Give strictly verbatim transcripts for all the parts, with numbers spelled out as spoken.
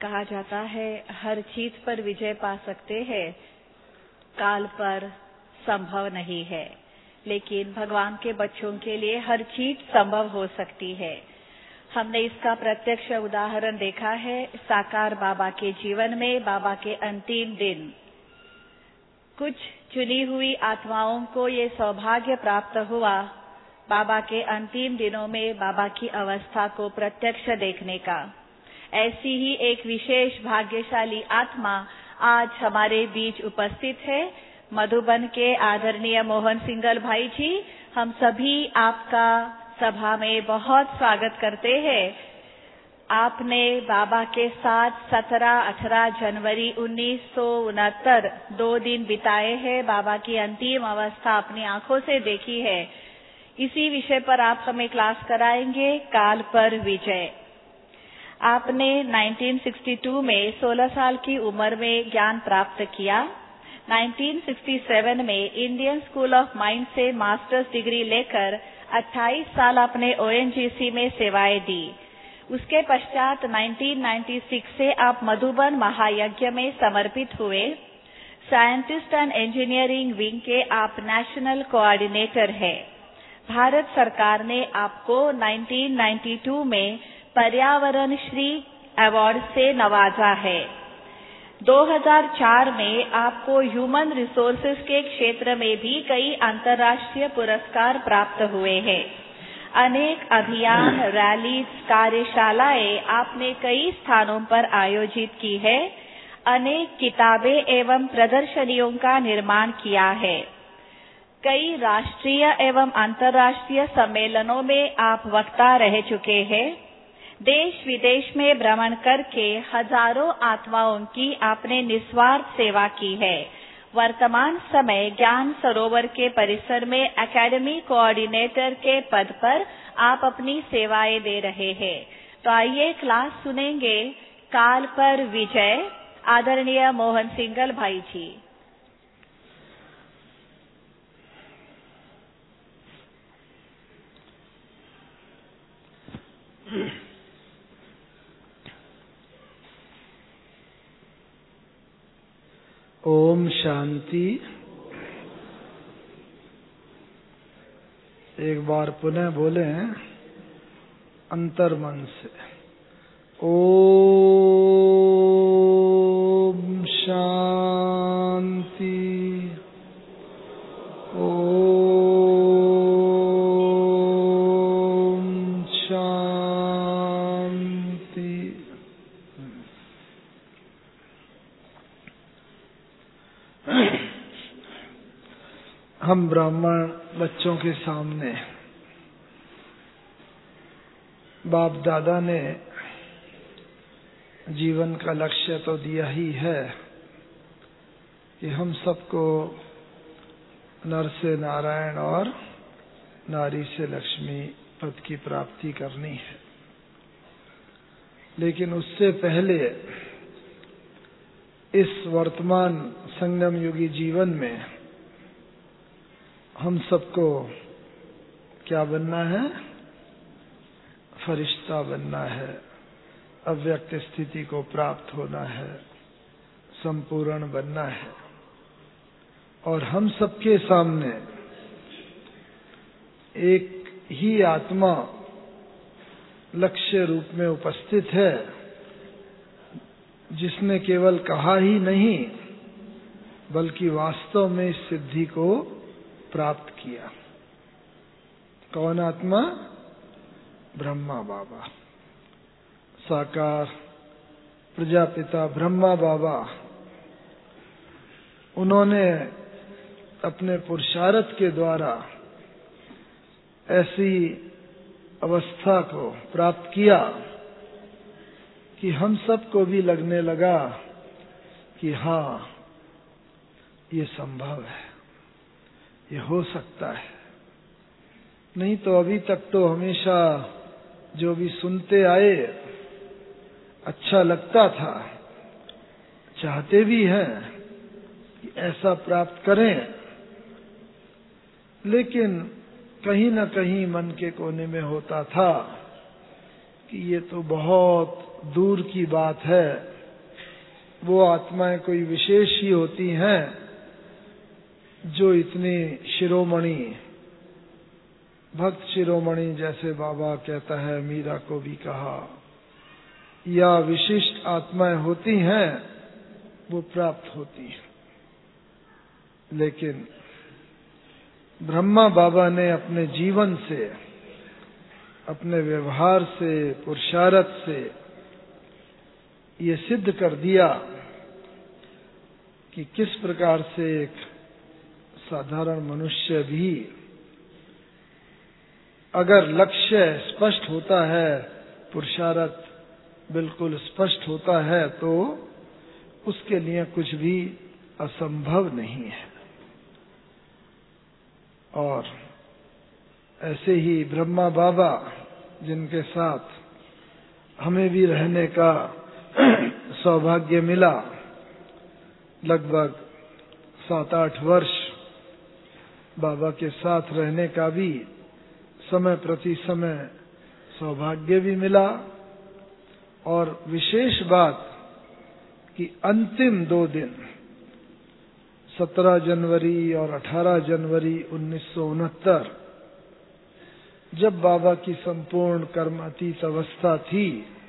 कहा जाता है हर चीज पर विजय पा सकते हैं, काल पर संभव नहीं है, लेकिन भगवान के बच्चों के लिए हर चीज संभव हो सकती है। हमने इसका प्रत्यक्ष उदाहरण देखा है साकार बाबा के जीवन में। बाबा के अंतिम दिन कुछ चुनी हुई आत्माओं को ये सौभाग्य प्राप्त हुआ बाबा के अंतिम दिनों में बाबा की अवस्था को प्रत्यक्ष देखने का। ऐसी ही एक विशेष भाग्यशाली आत्मा आज हमारे बीच उपस्थित है, मधुबन के आदरणीय मोहन सिंगल भाई जी। हम सभी आपका सभा में बहुत स्वागत करते हैं। आपने बाबा के साथ सत्रह अठारह जनवरी उन्नीस सौ उनहत्तर दो दिन बिताए हैं। बाबा की अंतिम अवस्था अपनी आंखों से देखी है। इसी विषय पर आप हमें क्लास कराएंगे, काल पर विजय। आपने उन्नीस सौ बासठ में सोलह साल की उम्र में ज्ञान प्राप्त किया। उन्नीस सौ सरसठ में इंडियन स्कूल ऑफ माइंड से मास्टर्स डिग्री लेकर अट्ठाईस साल आपने ओ एन जी सी में सेवाएं दी। उसके पश्चात उन्नीस सौ छियानवे से आप मधुबन महायज्ञ में समर्पित हुए। साइंटिस्ट एंड इंजीनियरिंग विंग के आप नेशनल कोऑर्डिनेटर हैं। भारत सरकार ने आपको उन्नीस सौ बानवे में पर्यावरण श्री अवार्ड से नवाजा है। दो हज़ार चार में आपको ह्यूमन रिसोर्सेज के क्षेत्र में भी कई अंतर्राष्ट्रीय पुरस्कार प्राप्त हुए हैं। अनेक अभियान, रैली, कार्यशालाएं आपने कई स्थानों पर आयोजित की है। अनेक किताबें एवं प्रदर्शनियों का निर्माण किया है। कई राष्ट्रीय एवं अंतर्राष्ट्रीय सम्मेलनों में आप वक्ता रह चुके हैं। देश विदेश में भ्रमण करके हजारों आत्माओं की आपने निस्वार्थ सेवा की है। वर्तमान समय ज्ञान सरोवर के परिसर में एकेडमी कोऑर्डिनेटर के पद पर आप अपनी सेवाएं दे रहे हैं। तो आइए क्लास सुनेंगे काल पर विजय, आदरणीय मोहन सिंगल भाई जी। ओम शांति। एक बार पुनः बोले अंतर्मन से, ओम शांति, ओम शांति। हम ब्राह्मण बच्चों के सामने बाप दादा ने जीवन का लक्ष्य तो दिया ही है कि हम सबको नर से नारायण और नारी से लक्ष्मी पद की प्राप्ति करनी है। लेकिन उससे पहले इस वर्तमान संगम युगी जीवन में हम सबको क्या बनना है? फरिश्ता बनना है, अव्यक्त स्थिति को प्राप्त होना है, संपूर्ण बनना है। और हम सबके सामने एक ही आत्मा लक्ष्य रूप में उपस्थित है, जिसने केवल कहा ही नहीं बल्कि वास्तव में इस सिद्धि को प्राप्त किया। कौन आत्मा? ब्रह्मा बाबा, साकार प्रजापिता ब्रह्मा बाबा। उन्होंने अपने पुरुषार्थ के द्वारा ऐसी अवस्था को प्राप्त किया कि हम सबको भी लगने लगा कि हाँ, ये संभव है, ये हो सकता है। नहीं तो अभी तक तो हमेशा जो भी सुनते आए अच्छा लगता था, चाहते भी हैं कि ऐसा प्राप्त करें, लेकिन कहीं न कहीं मन के कोने में होता था कि ये तो बहुत दूर की बात है, वो आत्माएं कोई विशेष ही होती हैं जो इतनी शिरोमणि, भक्त शिरोमणि जैसे बाबा कहता है, मीरा को भी कहा, या विशिष्ट आत्माएं होती हैं वो प्राप्त होती हैं। लेकिन ब्रह्मा बाबा ने अपने जीवन से, अपने व्यवहार से, पुरुषार्थ से ये सिद्ध कर दिया कि किस प्रकार से एक साधारण मनुष्य भी अगर लक्ष्य स्पष्ट होता है, पुरुषार्थ बिल्कुल स्पष्ट होता है, तो उसके लिए कुछ भी असंभव नहीं है। और ऐसे ही ब्रह्मा बाबा, जिनके साथ हमें भी रहने का सौभाग्य मिला, लगभग सात आठ वर्ष बाबा के साथ रहने का भी समय प्रति समय सौभाग्य भी मिला। और विशेष बात कि अंतिम दो दिन सत्रह जनवरी और अठारह जनवरी उन्नीस सौ उनहत्तर, जब बाबा की संपूर्ण कर्मातीत अवस्था थी,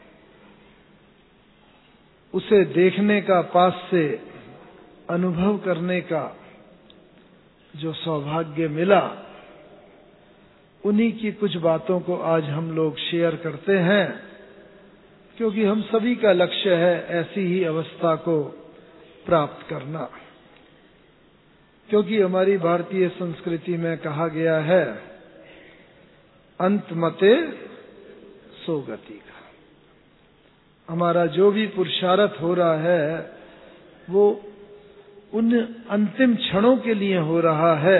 उसे देखने का, पास से अनुभव करने का जो सौभाग्य मिला, उन्हीं की कुछ बातों को आज हम लोग शेयर करते हैं, क्योंकि हम सभी का लक्ष्य है ऐसी ही अवस्था को प्राप्त करना। क्योंकि हमारी भारतीय संस्कृति में कहा गया है, अंत मते सो गति का। हमारा जो भी पुरुषार्थ हो रहा है वो उन अंतिम क्षणों के लिए हो रहा है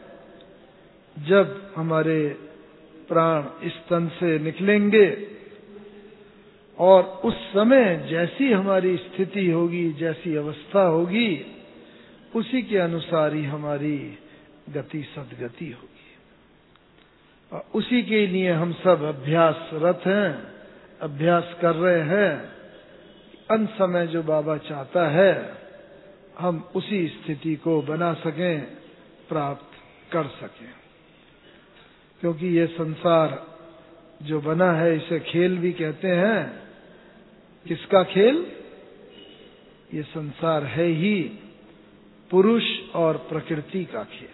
जब हमारे प्राण इस तन से निकलेंगे, और उस समय जैसी हमारी स्थिति होगी, जैसी अवस्था होगी, उसी के अनुसार ही हमारी गति सद्गति होगी। और उसी के लिए हम सब अभ्यासरत हैं, अभ्यास कर रहे हैं। अंत समय जो बाबा चाहता है हम उसी स्थिति को बना सकें, प्राप्त कर सकें। क्योंकि ये संसार जो बना है इसे खेल भी कहते हैं। किसका खेल? ये संसार है ही पुरुष और प्रकृति का खेल।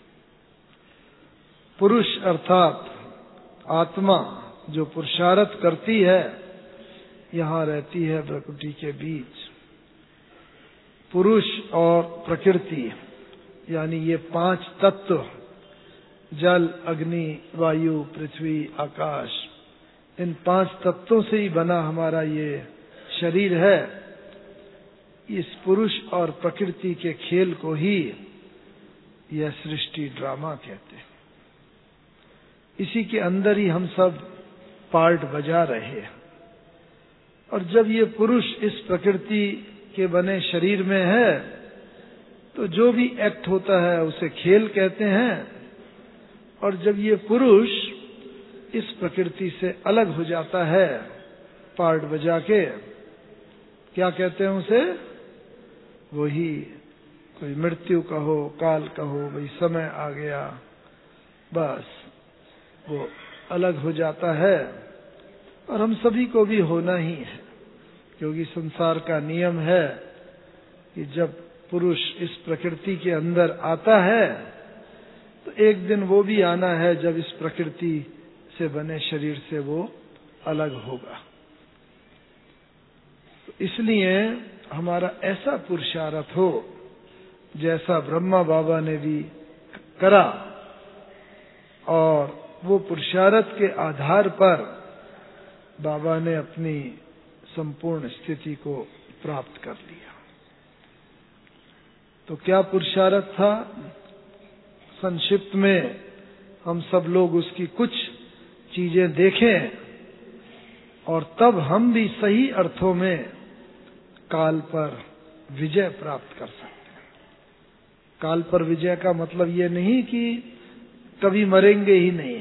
पुरुष अर्थात आत्मा जो पुरुषार्थ करती है, यहाँ रहती है प्रकृति के बीच। पुरुष और प्रकृति यानी ये पांच तत्व, जल, अग्नि, वायु, पृथ्वी, आकाश, इन पांच तत्वों से ही बना हमारा ये शरीर है। इस पुरुष और प्रकृति के खेल को ही यह सृष्टि ड्रामा कहते हैं। इसी के अंदर ही हम सब पार्ट बजा रहे हैं। और जब ये पुरुष इस प्रकृति के बने शरीर में है, तो जो भी एक्ट होता है उसे खेल कहते हैं। और जब ये पुरुष इस प्रकृति से अलग हो जाता है पार्ट बजा के, क्या कहते हैं उसे? वही कोई मृत्यु कहो, काल कहो, भाई समय आ गया, बस वो अलग हो जाता है। और हम सभी को भी होना ही है, क्योंकि संसार का नियम है कि जब पुरुष इस प्रकृति के अंदर आता है तो एक दिन वो भी आना है जब इस प्रकृति से बने शरीर से वो अलग होगा। तो इसलिए हमारा ऐसा पुरुषार्थ हो जैसा ब्रह्मा बाबा ने भी करा, और वो पुरुषार्थ के आधार पर बाबा ने अपनी संपूर्ण स्थिति को प्राप्त कर लिया। तो क्या पुरुषार्थ था? संक्षिप्त में हम सब लोग उसकी कुछ चीजें देखें, और तब हम भी सही अर्थों में काल पर विजय प्राप्त कर सकते हैं। काल पर विजय का मतलब ये नहीं कि कभी मरेंगे ही नहीं,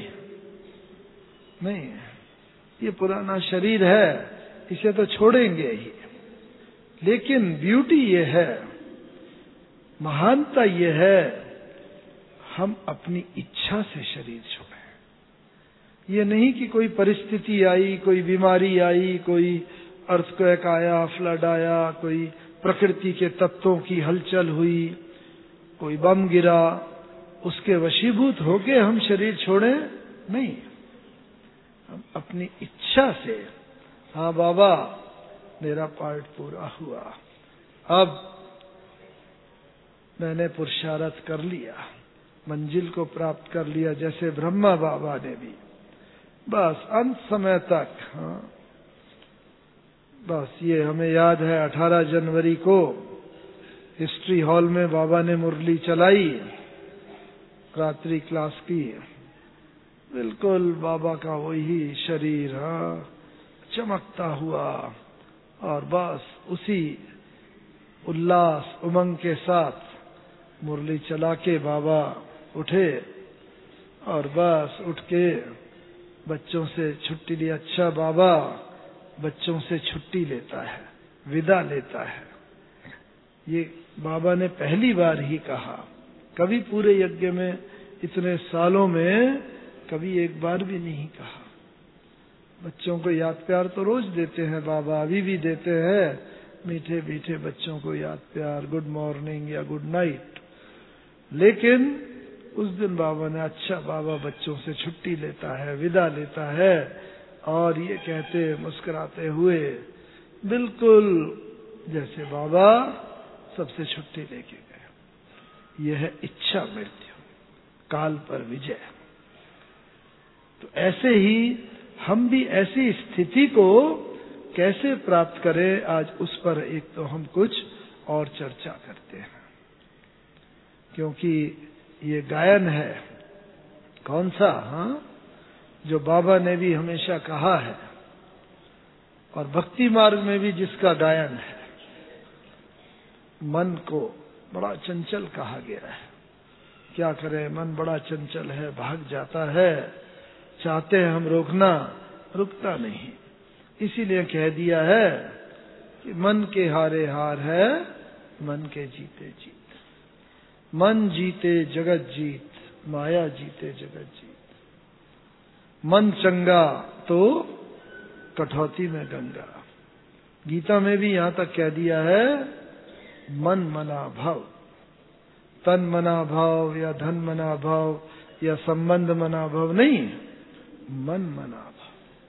नहीं, ये पुराना शरीर है, इसे तो छोड़ेंगे ही। लेकिन ब्यूटी ये है, महानता ये है, हम अपनी इच्छा से शरीर छोड़ें। ये नहीं कि कोई परिस्थिति आई, कोई बीमारी आई, कोई अर्थक्वेक आया, फ्लड आया, कोई प्रकृति के तत्वों की हलचल हुई, कोई बम गिरा, उसके वशीभूत होके हम शरीर छोड़ें, नहीं। हम अपनी इच्छा से, हाँ बाबा मेरा पार्ट पूरा हुआ, अब मैंने पुरुषार्थ कर लिया, मंजिल को प्राप्त कर लिया, जैसे ब्रह्मा बाबा ने भी, बस अंत समय तक। हाँ बस ये हमें याद है, अठारह जनवरी को हिस्ट्री हॉल में बाबा ने मुरली चलाई, रात्रि क्लास की, बिल्कुल बाबा का वही शरीर हाँ चमकता हुआ, और बस उसी उल्लास उमंग के साथ मुरली चला के बाबा उठे, और बस उठ के बच्चों से छुट्टी ली। अच्छा बाबा बच्चों से छुट्टी लेता है, विदा लेता है, ये बाबा ने पहली बार ही कहा। कभी पूरे यज्ञ में इतने सालों में कभी एक बार भी नहीं कहा। बच्चों को याद प्यार तो रोज देते हैं बाबा, अभी भी देते हैं, मीठे मीठे बच्चों को याद प्यार, गुड मॉर्निंग या गुड नाइट। लेकिन उस दिन बाबा ने, अच्छा बाबा बच्चों से छुट्टी लेता है, विदा लेता है, और ये कहते मुस्कुराते हुए, बिल्कुल जैसे बाबा सबसे छुट्टी लेके गए। यह है इच्छा मृत्यु, काल पर विजय। तो ऐसे ही हम भी ऐसी स्थिति को कैसे प्राप्त करें, आज उस पर एक तो हम कुछ और चर्चा करते हैं। क्योंकि ये गायन है, कौन सा, हाँ, जो बाबा ने भी हमेशा कहा है, और भक्ति मार्ग में भी जिसका गायन है। मन को बड़ा चंचल कहा गया है, क्या करें, मन बड़ा चंचल है, भाग जाता है, चाहते हैं हम रोकना, रुकता नहीं। इसीलिए कह दिया है कि मन के हारे हार है, मन के जीते जीत। मन जीते जगत जीत, माया जीते जगत जीत। मन चंगा तो कठौती में गंगा। गीता में भी यहां तक कह दिया है, मन मना भाव, तन मना भाव या धन मना भाव या संबंध मना भाव नहीं, मन मना भाव।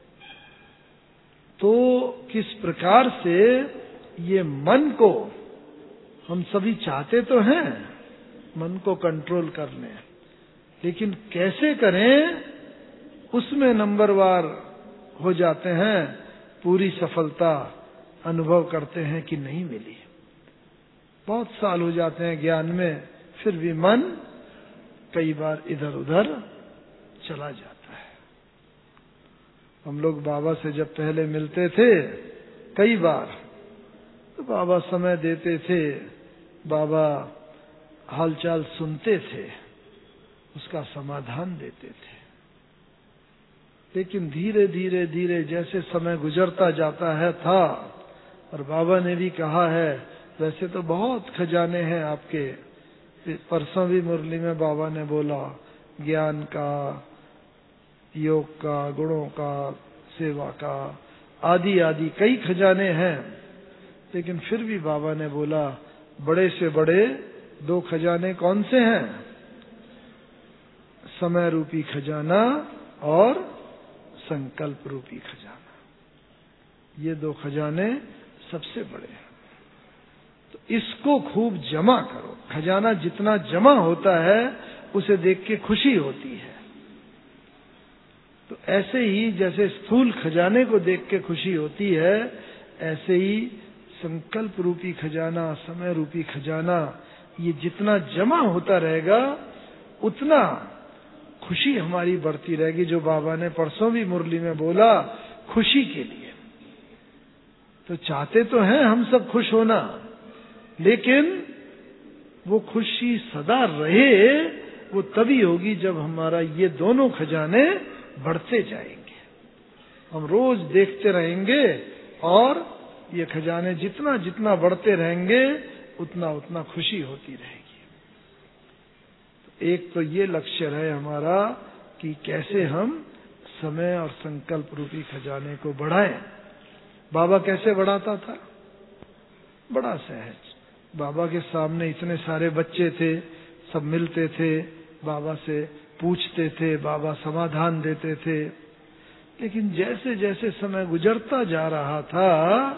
तो किस प्रकार से ये मन को हम सभी चाहते तो हैं मन को कंट्रोल कर लें, लेकिन कैसे करें उसमें नंबरवार हो जाते हैं, पूरी सफलता अनुभव करते हैं कि नहीं मिली। बहुत साल हो जाते हैं ज्ञान में, फिर भी मन कई बार इधर उधर चला जाता है। हम लोग बाबा से जब पहले मिलते थे कई बार, तो बाबा समय देते थे, बाबा हालचाल सुनते थे, उसका समाधान देते थे। लेकिन धीरे धीरे धीरे जैसे समय गुजरता जाता है था, और बाबा ने भी कहा है, वैसे तो बहुत खजाने हैं आपके। परसों भी मुरली में बाबा ने बोला, ज्ञान का, योग का, गुणों का, सेवा का, आदि आदि कई खजाने हैं। लेकिन फिर भी बाबा ने बोला, बड़े से बड़े दो खजाने कौन से हैं? समय रूपी खजाना और संकल्प रूपी खजाना। ये दो खजाने सबसे बड़े हैं। तो इसको खूब जमा करो। खजाना जितना जमा होता है उसे देख के खुशी होती है। तो ऐसे ही जैसे स्थूल खजाने को देख के खुशी होती है, ऐसे ही संकल्प रूपी खजाना, समय रूपी खजाना, ये जितना जमा होता रहेगा उतना खुशी हमारी बढ़ती रहेगी। जो बाबा ने परसों भी मुरली में बोला, खुशी के लिए। तो चाहते तो हैं हम सब खुश होना, लेकिन वो खुशी सदा रहे, वो तभी होगी जब हमारा ये दोनों खजाने बढ़ते जाएंगे। हम रोज देखते रहेंगे और ये खजाने जितना जितना बढ़ते रहेंगे उतना उतना खुशी होती रहेगी। तो एक तो ये लक्ष्य है हमारा कि कैसे हम समय और संकल्प रूपी खजाने को बढ़ाएं। बाबा कैसे बढ़ाता था? बड़ा सहज। बाबा के सामने इतने सारे बच्चे थे, सब मिलते थे, बाबा से पूछते थे, बाबा समाधान देते थे। लेकिन जैसे जैसे समय गुजरता जा रहा था,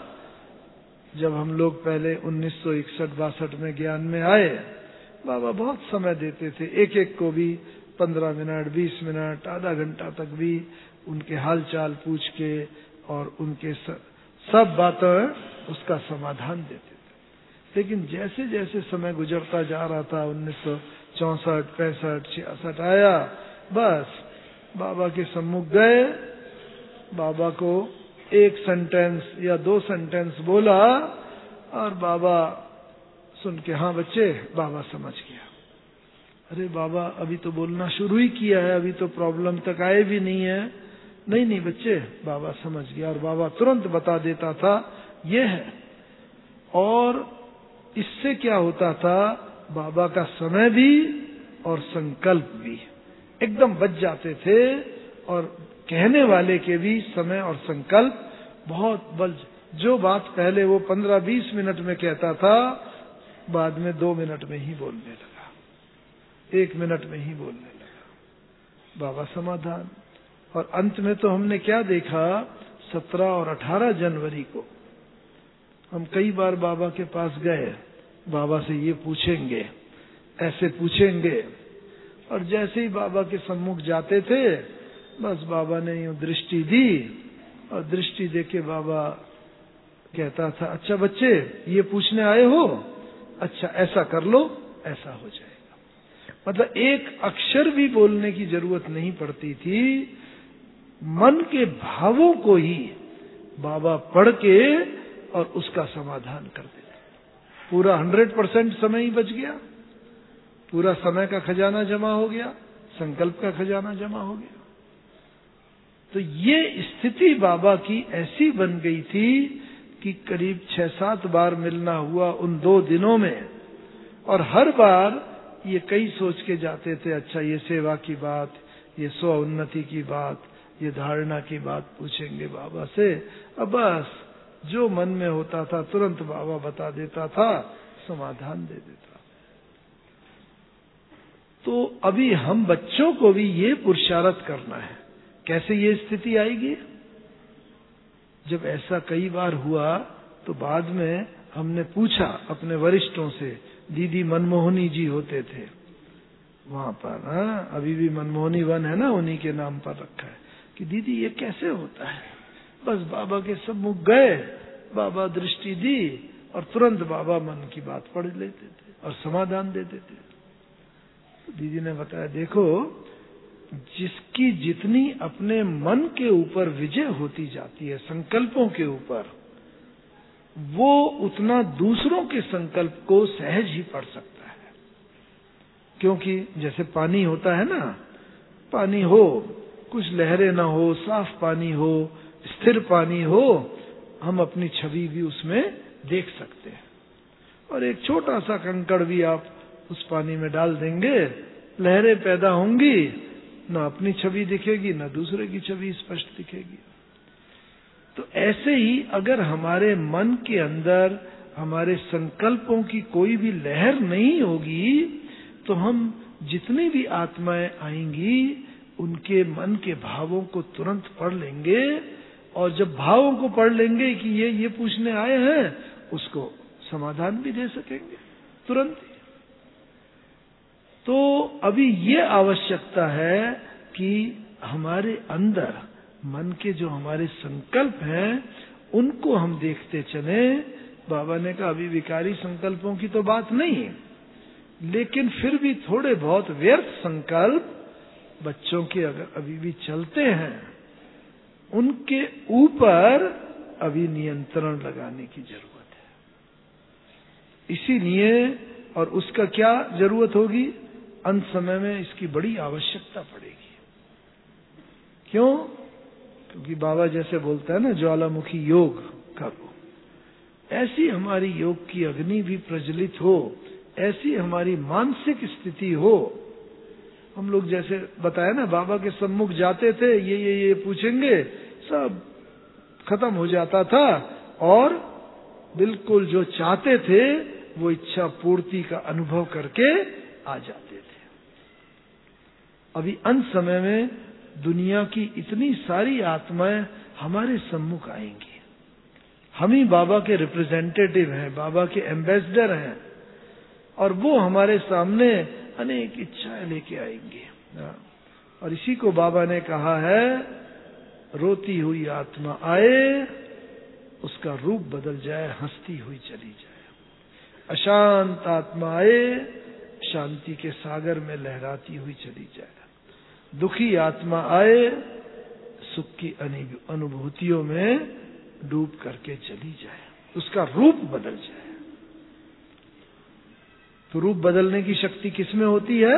जब हम लोग पहले उन्नीस सौ इकसठ बासठ में ज्ञान में आए, बाबा बहुत समय देते थे, एक एक को भी पंद्रह मिनट बीस मिनट आधा घंटा तक भी उनके हाल चाल पूछ के और उनके सब बातों उसका समाधान देते थे। लेकिन जैसे जैसे समय गुजरता जा रहा था, उन्नीस सौ चौसठ पैंसठ छियासठ आया, बस बाबा के सम्मुख गए, बाबा को एक सेंटेंस या दो सेंटेंस बोला और बाबा सुन के, हाँ बच्चे, बाबा समझ गया। अरे बाबा अभी तो बोलना शुरू ही किया है, अभी तो प्रॉब्लम तक आए भी नहीं है। नहीं नहीं बच्चे, बाबा समझ गया। और बाबा तुरंत बता देता था ये है। और इससे क्या होता था, बाबा का समय भी और संकल्प भी एकदम बच जाते थे, और कहने वाले के भी समय और संकल्प बहुत बल। जो बात पहले वो पंद्रह बीस मिनट में कहता था, बाद में दो मिनट में ही बोलने लगा, एक मिनट में ही बोलने लगा। बाबा समाधान। और अंत में तो हमने क्या देखा, सत्रह और अठारह जनवरी को हम कई बार बाबा के पास गए, बाबा से ये पूछेंगे, ऐसे पूछेंगे, और जैसे ही बाबा के सम्मुख जाते थे, बस बाबा ने यूं दृष्टि दी, और दृष्टि देके बाबा कहता था, अच्छा बच्चे ये पूछने आए हो, अच्छा ऐसा कर लो, ऐसा हो जाएगा। मतलब एक अक्षर भी बोलने की जरूरत नहीं पड़ती थी, मन के भावों को ही बाबा पढ़ के और उसका समाधान कर देते। पूरा हंड्रेड परसेंट समय ही बच गया, पूरा समय का खजाना जमा हो गया, संकल्प का खजाना जमा हो गया। तो ये स्थिति बाबा की ऐसी बन गई थी कि करीब छह सात बार मिलना हुआ उन दो दिनों में, और हर बार ये कई सोच के जाते थे, अच्छा ये सेवा की बात, ये स्व उन्नति की बात, ये धारणा की बात पूछेंगे बाबा से। अब बस जो मन में होता था तुरंत बाबा बता देता था, समाधान दे देता। तो अभी हम बच्चों को भी ये पुरुषार्थ करना है। कैसे ये स्थिति आएगी? जब ऐसा कई बार हुआ तो बाद में हमने पूछा अपने वरिष्ठों से, दीदी मनमोहनी जी होते थे वहां पर, हाँ अभी भी मनमोहनी वन है ना, उन्हीं के नाम पर रखा है, कि दीदी ये कैसे होता है? बस बाबा के सम्मुख गए, बाबा दृष्टि दी और तुरंत बाबा मन की बात पढ़ लेते थे और समाधान दे देते थे। तो दीदी ने बताया, देखो जिसकी जितनी अपने मन के ऊपर विजय होती जाती है, संकल्पों के ऊपर, वो उतना दूसरों के संकल्प को सहज ही पढ़ सकता है। क्योंकि जैसे पानी होता है ना, पानी हो, कुछ लहरें ना हो, साफ पानी हो, स्थिर पानी हो, हम अपनी छवि भी उसमें देख सकते हैं। और एक छोटा सा कंकड़ भी आप उस पानी में डाल देंगे, लहरें पैदा होंगी, ना अपनी छवि दिखेगी ना दूसरे की छवि स्पष्ट दिखेगी। तो ऐसे ही अगर हमारे मन के अंदर हमारे संकल्पों की कोई भी लहर नहीं होगी, तो हम जितनी भी आत्माएं आएंगी उनके मन के भावों को तुरंत पढ़ लेंगे, और जब भावों को पढ़ लेंगे कि ये ये पूछने आए हैं, उसको समाधान भी दे सकेंगे तुरंत। तो अभी ये आवश्यकता है कि हमारे अंदर मन के जो हमारे संकल्प हैं उनको हम देखते चले। बाबा ने कहा अभी विकारी संकल्पों की तो बात नहीं, लेकिन फिर भी थोड़े बहुत व्यर्थ संकल्प बच्चों के अगर अभी भी चलते हैं, उनके ऊपर अभी नियंत्रण लगाने की जरूरत है। इसीलिए, और उसका क्या जरूरत होगी, अंत समय में इसकी बड़ी आवश्यकता पड़ेगी। क्यों? क्योंकि बाबा जैसे बोलता है ना, ज्वालामुखी योग करो, ऐसी हमारी योग की अग्नि भी प्रज्वलित हो, ऐसी हमारी मानसिक स्थिति हो। हम लोग जैसे बताया ना, बाबा के सम्मुख जाते थे, ये ये ये पूछेंगे, सब खत्म हो जाता था और बिल्कुल जो चाहते थे वो इच्छा पूर्ति का अनुभव करके आ जाते थे। अभी अंत समय में दुनिया की इतनी सारी आत्माएं हमारे सम्मुख आएंगी। हम ही बाबा के रिप्रेजेंटेटिव हैं, बाबा के एम्बेसडर हैं, और वो हमारे सामने अनेक इच्छाएं लेके आएंगे। और इसी को बाबा ने कहा है, रोती हुई आत्मा आए, उसका रूप बदल जाए, हंसती हुई चली जाए। अशांत आत्मा आए, शांति के सागर में लहराती हुई चली जाए। दुखी आत्मा आए, सुख की अनुभूतियों में डूब करके चली जाए, उसका रूप बदल जाए। तो रूप बदलने की शक्ति किसमें होती है?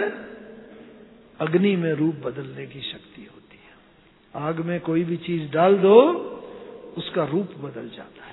अग्नि में रूप बदलने की शक्ति होती है। आग में कोई भी चीज डाल दो, उसका रूप बदल जाता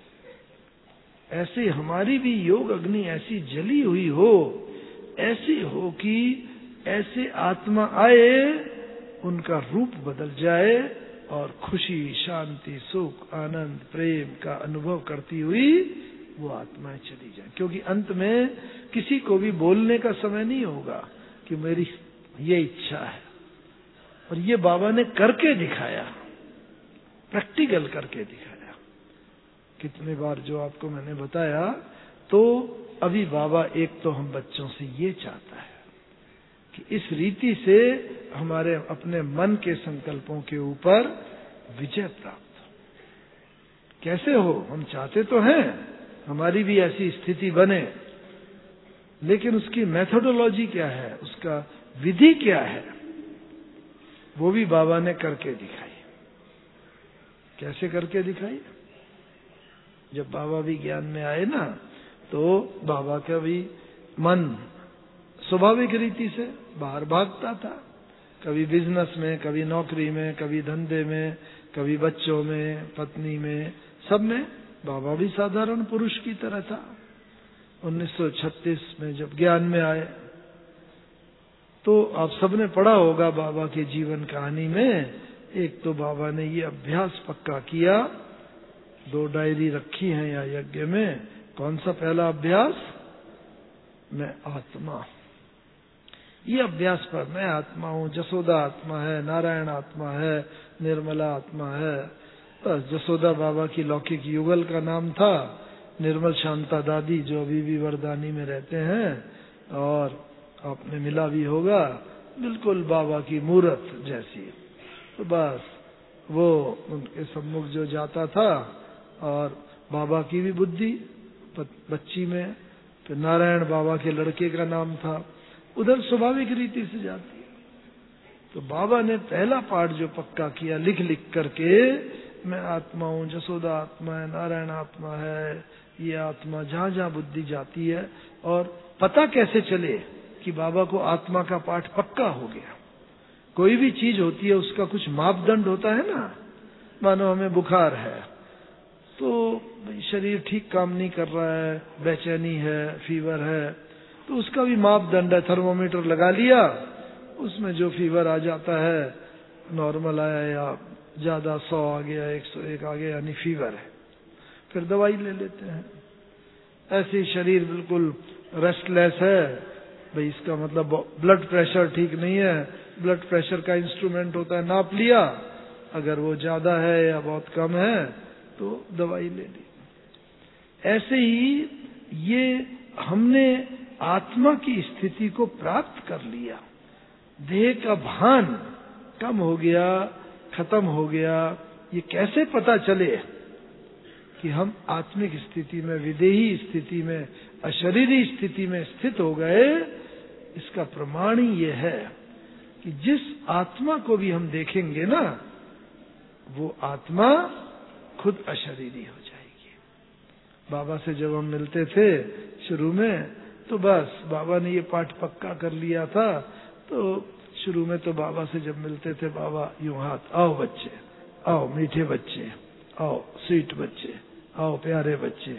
है। ऐसे हमारी भी योग अग्नि ऐसी जली हुई हो, ऐसी हो कि ऐसे आत्मा आए, उनका रूप बदल जाए और खुशी, शांति, सुख, आनंद, प्रेम का अनुभव करती हुई वो आत्माएं चली जाए। क्योंकि अंत में किसी को भी बोलने का समय नहीं होगा कि मेरी ये इच्छा है। और ये बाबा ने करके दिखाया, प्रैक्टिकल करके दिखाया। कितने बार जो आपको मैंने बताया, तो अभी बाबा एक तो हम बच्चों से ये चाहता है कि इस रीति से हमारे अपने मन के संकल्पों के ऊपर विजय प्राप्त हो। कैसे हो? हम चाहते तो हैं हमारी भी ऐसी स्थिति बने, लेकिन उसकी मेथोडोलॉजी क्या है, उसका विधि क्या है, वो भी बाबा ने करके दिखाई। कैसे करके दिखाई? जब बाबा भी ज्ञान में आए ना, तो बाबा का भी मन स्वाभाविक रीति से बाहर भागता था, कभी बिजनेस में, कभी नौकरी में, कभी धंधे में, कभी बच्चों में, पत्नी में, सब में। बाबा भी साधारण पुरुष की तरह था। उन्नीस सौ छत्तीस में जब ज्ञान में आए, तो आप सबने पढ़ा होगा बाबा के जीवन कहानी में, एक तो बाबा ने ये अभ्यास पक्का किया, दो डायरी रखी हैं या यज्ञ में। कौन सा पहला अभ्यास? मैं आत्मा। ये अभ्यास पर, मैं आत्मा हूँ, जसोदा आत्मा है, नारायण आत्मा है, निर्मला आत्मा है। बस जसोदा बाबा की लौकिक युगल का नाम था, निर्मल शांता दादी जो अभी भी वरदानी में रहते हैं, और आपने मिला भी होगा, बिल्कुल बाबा की मूर्त जैसी। तो बस वो उनके सम्मुख जो जाता था, और बाबा की भी बुद्धि बच्ची में, तो नारायण बाबा के लड़के का नाम था, उधर स्वाभाविक रीति से जाती है। तो बाबा ने पहला पाठ जो पक्का किया लिख लिख करके, मैं आत्मा हूँ, जसोदा आत्मा है, नारायण आत्मा है, ये आत्मा जहाँ जहाँ बुद्धि जाती है। और पता कैसे चले कि बाबा को आत्मा का पाठ पक्का हो गया? कोई भी चीज होती है उसका कुछ मापदंड होता है ना। मानो हमें बुखार है, तो शरीर ठीक काम नहीं कर रहा है, बेचैनी है, फीवर है, तो उसका भी मापदंड है। थर्मोमीटर लगा लिया, उसमें जो फीवर आ जाता है, नॉर्मल आया या ज्यादा सौ आ गया, एक सौ एक आ गया, यानी फीवर है, फिर दवाई ले लेते हैं। ऐसे ही शरीर बिल्कुल रेस्टलेस है, भाई इसका मतलब ब्लड प्रेशर ठीक नहीं है, ब्लड प्रेशर का इंस्ट्रूमेंट होता है, नाप लिया, अगर वो ज्यादा है या बहुत कम है तो दवाई ले ली। ऐसे ही ये हमने आत्मा की स्थिति को प्राप्त कर लिया, देह का भान कम हो गया, खत्म हो गया। ये कैसे पता चले कि हम आत्मिक स्थिति में, विदेही स्थिति में, अशरीरी स्थिति में स्थित हो गए? इसका प्रमाण ही ये है कि जिस आत्मा को भी हम देखेंगे ना, वो आत्मा खुद अशरीरी हो जाएगी। बाबा से जब हम मिलते थे शुरू में, तो बस बाबा ने ये पाठ पक्का कर लिया था। तो शुरू में तो बाबा से जब मिलते थे, बाबा यूं हाथ, आओ बच्चे, आओ मीठे बच्चे, आओ स्वीट बच्चे, आओ प्यारे बच्चे,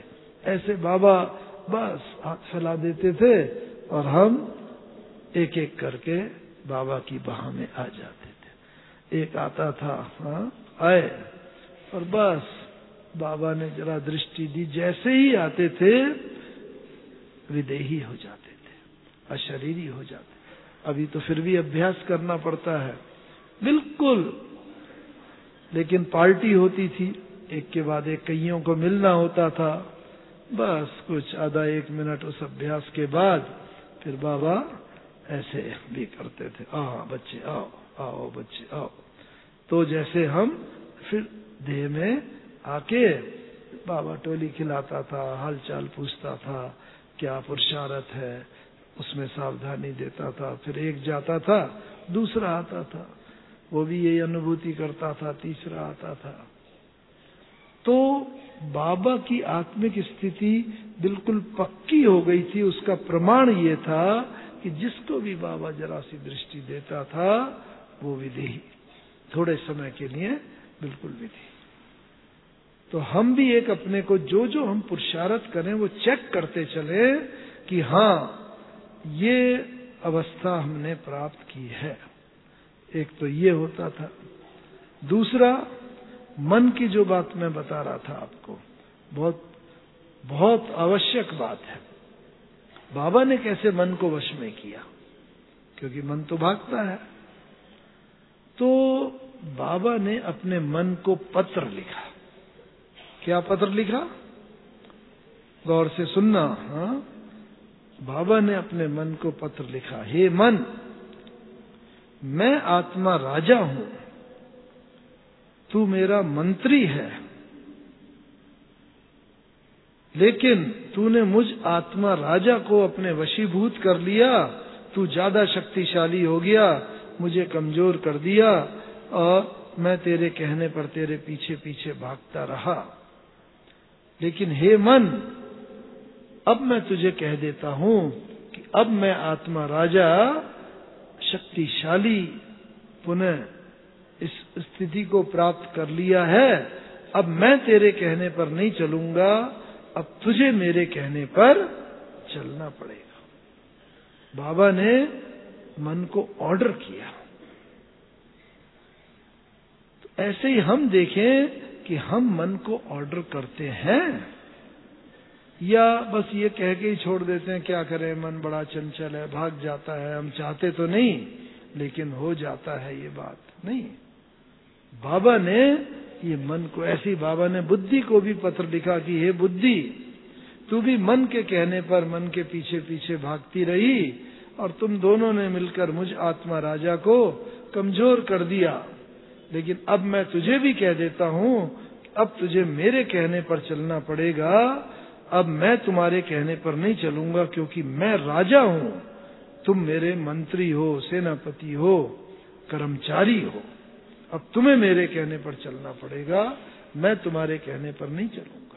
ऐसे बाबा बस हाथ फैला देते थे और हम एक एक करके बाबा की बाह में आ जाते थे। एक आता था, हाँ आए, और बस बाबा ने जरा दृष्टि दी, जैसे ही आते थे विदेही हो जाते थे, अशरीरी हो जाते। अभी तो फिर भी अभ्यास करना पड़ता है बिल्कुल, लेकिन पार्टी होती थी, एक के बाद एक कईयों को मिलना होता था। बस कुछ आधा एक मिनट उस अभ्यास के बाद फिर बाबा ऐसे भी करते थे, आओ बच्चे आओ, आओ बच्चे आओ। तो जैसे हम फिर देह में आके बाबा टोली खिलाता था, हालचाल पूछता था, क्या पुरुषार्थ है, उसमें सावधानी देता था। फिर एक जाता था, दूसरा आता था, वो भी यही अनुभूति करता था, तीसरा आता था। तो बाबा की आत्मिक स्थिति बिल्कुल पक्की हो गई थी। उसका प्रमाण ये था कि जिसको भी बाबा जरा सी दृष्टि देता था वो विदेही, थोड़े समय के लिए बिल्कुल विदेही। तो हम भी एक अपने को जो जो हम पुरुषार्थ करें वो चेक करते चले कि हाँ ये अवस्था हमने प्राप्त की है। एक तो ये होता था। दूसरा, मन की जो बात मैं बता रहा था आपको, बहुत बहुत आवश्यक बात है। बाबा ने कैसे मन को वश में किया, क्योंकि मन तो भागता है। तो बाबा ने अपने मन को पत्र लिखा। क्या पत्र लिखा? गौर से सुनना। हाँ, बाबा ने अपने मन को पत्र लिखा, हे मन, मैं आत्मा राजा हूं, तू मेरा मंत्री है, लेकिन तूने मुझ आत्मा राजा को अपने वशीभूत कर लिया। तू ज्यादा शक्तिशाली हो गया, मुझे कमजोर कर दिया और मैं तेरे कहने पर तेरे पीछे पीछे भागता रहा। लेकिन हे मन, अब मैं तुझे कह देता हूं कि अब मैं आत्मा राजा शक्तिशाली पुनः इस स्थिति को प्राप्त कर लिया है। अब मैं तेरे कहने पर नहीं चलूंगा, अब तुझे मेरे कहने पर चलना पड़ेगा। बाबा ने मन को ऑर्डर किया। तो ऐसे ही हम देखें कि हम मन को ऑर्डर करते हैं या बस ये कह के ही छोड़ देते हैं, क्या करें मन बड़ा चंचल है, भाग जाता है, हम चाहते तो नहीं लेकिन हो जाता है। ये बात नहीं। बाबा ने ये मन को ऐसी, बाबा ने बुद्धि को भी पत्र लिखा कि हे बुद्धि, तू भी मन के कहने पर मन के पीछे पीछे भागती रही और तुम दोनों ने मिलकर मुझ आत्मा राजा को कमजोर कर दिया। लेकिन अब मैं तुझे भी कह देता हूं, अब तुझे मेरे कहने पर चलना पड़ेगा। अब मैं तुम्हारे कहने पर नहीं चलूंगा, क्योंकि मैं राजा हूं, तुम मेरे मंत्री हो, सेनापति हो, कर्मचारी हो। अब तुम्हें मेरे कहने पर चलना पड़ेगा, मैं तुम्हारे कहने पर नहीं चलूंगा।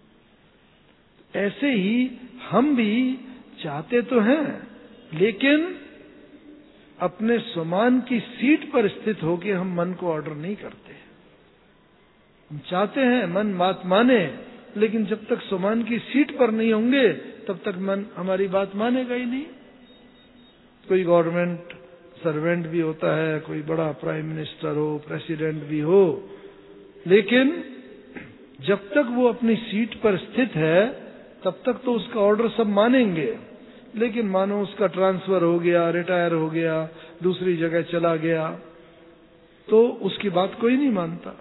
ऐसे ही हम भी चाहते तो हैं, लेकिन अपने स्वमान की सीट पर स्थित होकर हम मन को ऑर्डर नहीं करते। हम चाहते हैं मन बात माने, लेकिन जब तक स्वमान की सीट पर नहीं होंगे तब तक मन हमारी बात मानेगा ही नहीं। कोई गवर्नमेंट सर्वेंट भी होता है, कोई बड़ा प्राइम मिनिस्टर हो, प्रेसिडेंट भी हो, लेकिन जब तक वो अपनी सीट पर स्थित है तब तक तो उसका ऑर्डर सब मानेंगे। लेकिन मानो उसका ट्रांसफर हो गया, रिटायर हो गया, दूसरी जगह चला गया, तो उसकी बात कोई नहीं मानता।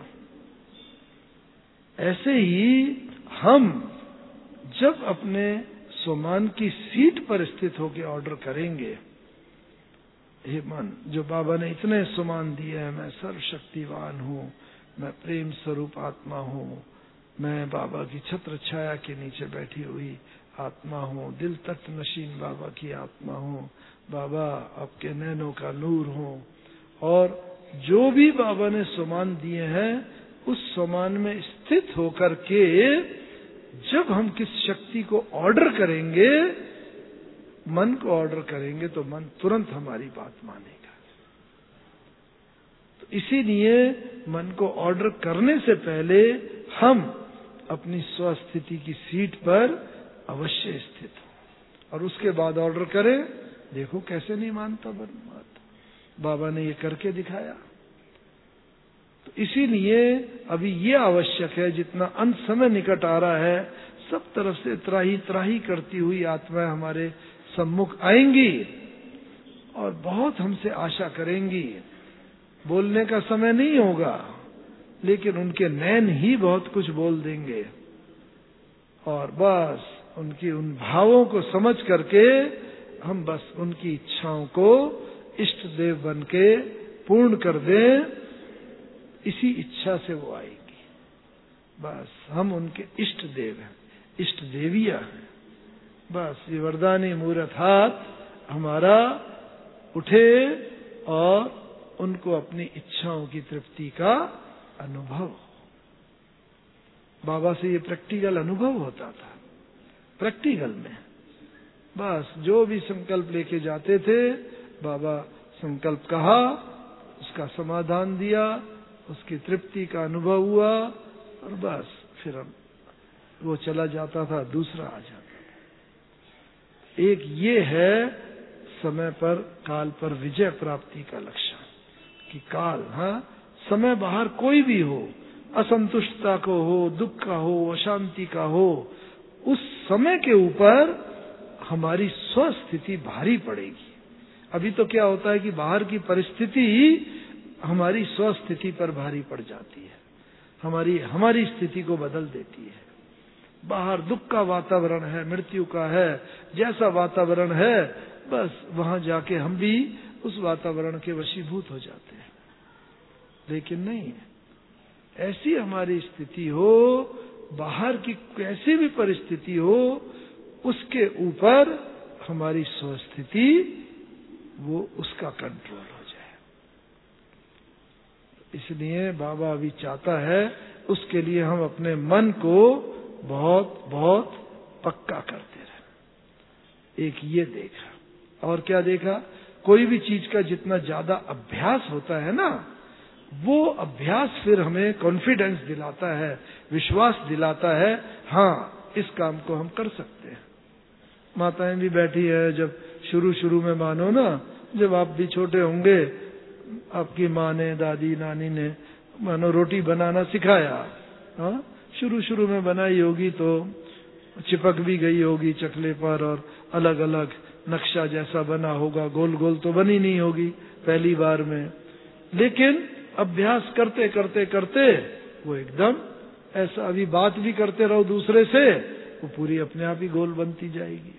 ऐसे ही हम जब अपने स्वमान की सीट पर स्थित होकर ऑर्डर करेंगे, हे मन, जो बाबा ने इतने सुमान दिए हैं, मैं सर्वशक्तिवान हूँ, मैं प्रेम स्वरूप आत्मा हूँ, मैं बाबा की छत्र छाया के नीचे बैठी हुई आत्मा हूँ, दिल तक नशीन बाबा की आत्मा हूँ, बाबा आपके नैनों का नूर हूँ। और जो भी बाबा ने सुमान दिए हैं उस सुमान में स्थित होकर के जब हम किस शक्ति को ऑर्डर करेंगे, मन को ऑर्डर करेंगे, तो मन तुरंत हमारी बात मानेगा। तो इसीलिए मन को ऑर्डर करने से पहले हम अपनी स्वस्थिति की सीट पर अवश्य स्थित हो। और उसके बाद ऑर्डर करे, देखो कैसे नहीं मानता परमात्मा। बाबा ने ये करके दिखाया। तो इसीलिए अभी ये आवश्यक है, जितना अंत समय निकट आ रहा है, सब तरफ से त्राही त्राही करती हुई आत्माएं हमारे सम्मुख आएंगी और बहुत हमसे आशा करेंगी। बोलने का समय नहीं होगा, लेकिन उनके नैन ही बहुत कुछ बोल देंगे। और बस उनकी उन भावों को समझ करके हम बस उनकी इच्छाओं को इष्ट देव बन के पूर्ण कर दें, इसी इच्छा से वो आएगी। बस हम उनके इष्ट देव हैं, इष्ट देविया हैं। बस ये वरदानी मूर्त हाथ हमारा उठे और उनको अपनी इच्छाओं की तृप्ति का अनुभव हो। बाबा से ये प्रैक्टिकल अनुभव होता था, प्रैक्टिकल में। बस जो भी संकल्प लेके जाते थे, बाबा संकल्प कहा, उसका समाधान दिया, उसकी तृप्ति का अनुभव हुआ और बस फिर हम वो चला जाता था, दूसरा आ जाता था। एक ये है समय पर, काल पर विजय प्राप्ति का लक्षण, कि काल, हाँ, समय बाहर कोई भी हो, असंतुष्टता को हो, दुख का हो, अशांति का हो, उस समय के ऊपर हमारी स्वस्थिति भारी पड़ेगी। अभी तो क्या होता है कि बाहर की परिस्थिति हमारी स्वस्थिति पर भारी पड़ जाती है, हमारी हमारी स्थिति को बदल देती है। बाहर दुख का वातावरण है, मृत्यु का है, जैसा वातावरण है, बस वहां जाके हम भी उस वातावरण के वशीभूत हो जाते हैं। लेकिन नहीं, ऐसी हमारी स्थिति हो, बाहर की कैसी भी परिस्थिति हो, उसके ऊपर हमारी स्वस्थिति, वो उसका कंट्रोल हो जाए। इसलिए बाबा अभी चाहता है, उसके लिए हम अपने मन को बहुत बहुत पक्का करते रहे। एक ये देखा, और क्या देखा, कोई भी चीज का जितना ज्यादा अभ्यास होता है ना, वो अभ्यास फिर हमें कॉन्फिडेंस दिलाता है, विश्वास दिलाता है, हाँ इस काम को हम कर सकते हैं। माताएं भी बैठी है, जब शुरू शुरू में मानो ना, जब आप भी छोटे होंगे, आपकी माँ ने, दादी नानी ने मानो रोटी बनाना सिखाया, हाँ, शुरू शुरू में बनाई होगी तो चिपक भी गई होगी चकले पर, और अलग अलग नक्शा जैसा बना होगा, गोल गोल तो बनी नहीं होगी पहली बार में, लेकिन अभ्यास करते करते करते वो एकदम ऐसा, अभी बात भी करते रहो दूसरे से, वो पूरी अपने आप ही गोल बनती जाएगी।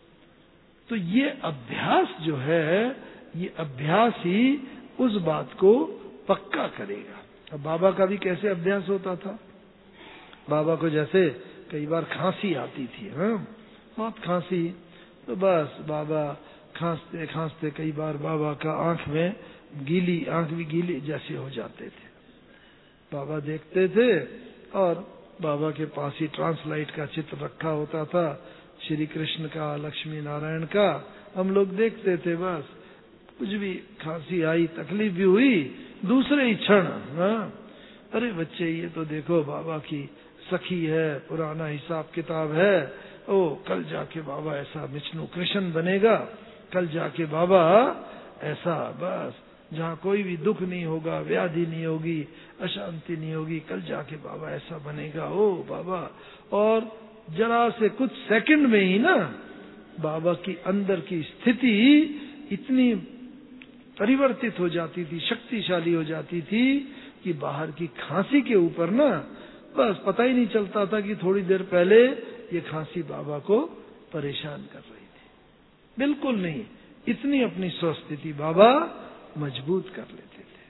तो ये अभ्यास जो है, ये अभ्यास ही उस बात को पक्का करेगा। अब बाबा का भी कैसे अभ्यास होता था, बाबा को जैसे कई बार खांसी आती थी, हाँ, बहुत खांसी, तो बस बाबा खांसते खांसते कई बार बाबा का आंख में गीली, आंख भी गीली जैसे हो जाते थे। बाबा देखते थे और बाबा के पास ही ट्रांसलाइट का चित्र रखा होता था, श्री कृष्ण का, लक्ष्मी नारायण का, हम लोग देखते थे। बस कुछ भी खांसी आई, तकलीफ भी हुई, दूसरे ही क्षण, हाँ, अरे बच्चे ये तो देखो बाबा की सखी है, पुराना हिसाब किताब है, ओ कल जाके बाबा ऐसा विष्णु कृष्ण बनेगा, कल जाके बाबा ऐसा, बस जहाँ कोई भी दुख नहीं होगा, व्याधि नहीं होगी, अशांति नहीं होगी, कल जाके बाबा ऐसा बनेगा, ओ बाबा। और जरा से कुछ सेकंड में ही ना, बाबा की अंदर की स्थिति इतनी परिवर्तित हो जाती थी, शक्तिशाली हो जाती थी, कि बाहर की खांसी के ऊपर ना, बस पता ही नहीं चलता था कि थोड़ी देर पहले ये खांसी बाबा को परेशान कर रही थी। बिल्कुल नहीं, इतनी अपनी स्वस्थिति बाबा मजबूत कर लेते थे।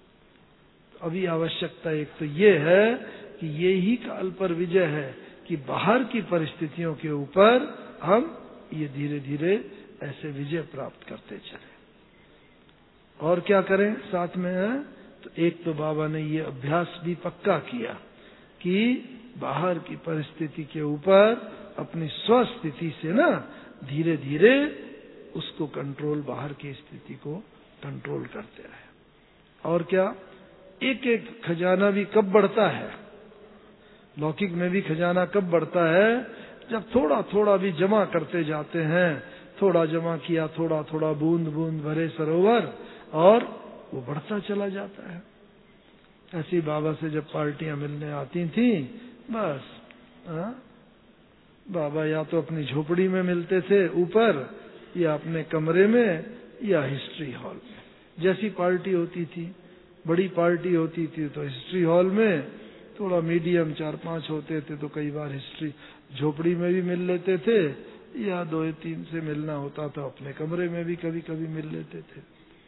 तो अभी आवश्यकता एक तो ये है कि ये ही काल पर विजय है, कि बाहर की परिस्थितियों के ऊपर हम ये धीरे धीरे ऐसे विजय प्राप्त करते चले। और क्या करें साथ में है? तो एक तो बाबा ने ये अभ्यास भी पक्का किया कि बाहर की परिस्थिति के ऊपर अपनी स्वस्थिति से ना धीरे धीरे उसको कंट्रोल, बाहर की स्थिति को कंट्रोल करते रहे। और क्या, एक एक खजाना भी कब बढ़ता है, लौकिक में भी खजाना कब बढ़ता है? जब थोड़ा थोड़ा भी जमा करते जाते हैं। थोड़ा जमा किया, थोड़ा थोड़ा बूंद बूंद भरे सरोवर, और वो बढ़ता चला जाता है। ऐसी बाबा से जब पार्टियां मिलने आती थी, बस आ? बाबा या तो अपनी झोपड़ी में मिलते थे ऊपर, या अपने कमरे में, या हिस्ट्री हॉल में। जैसी पार्टी होती थी, बड़ी पार्टी होती थी तो हिस्ट्री हॉल में, थोड़ा मीडियम चार पांच होते थे तो कई बार हिस्ट्री झोपड़ी में भी मिल लेते थे, या दो तीन से मिलना होता था अपने कमरे में भी कभी कभी मिल लेते थे।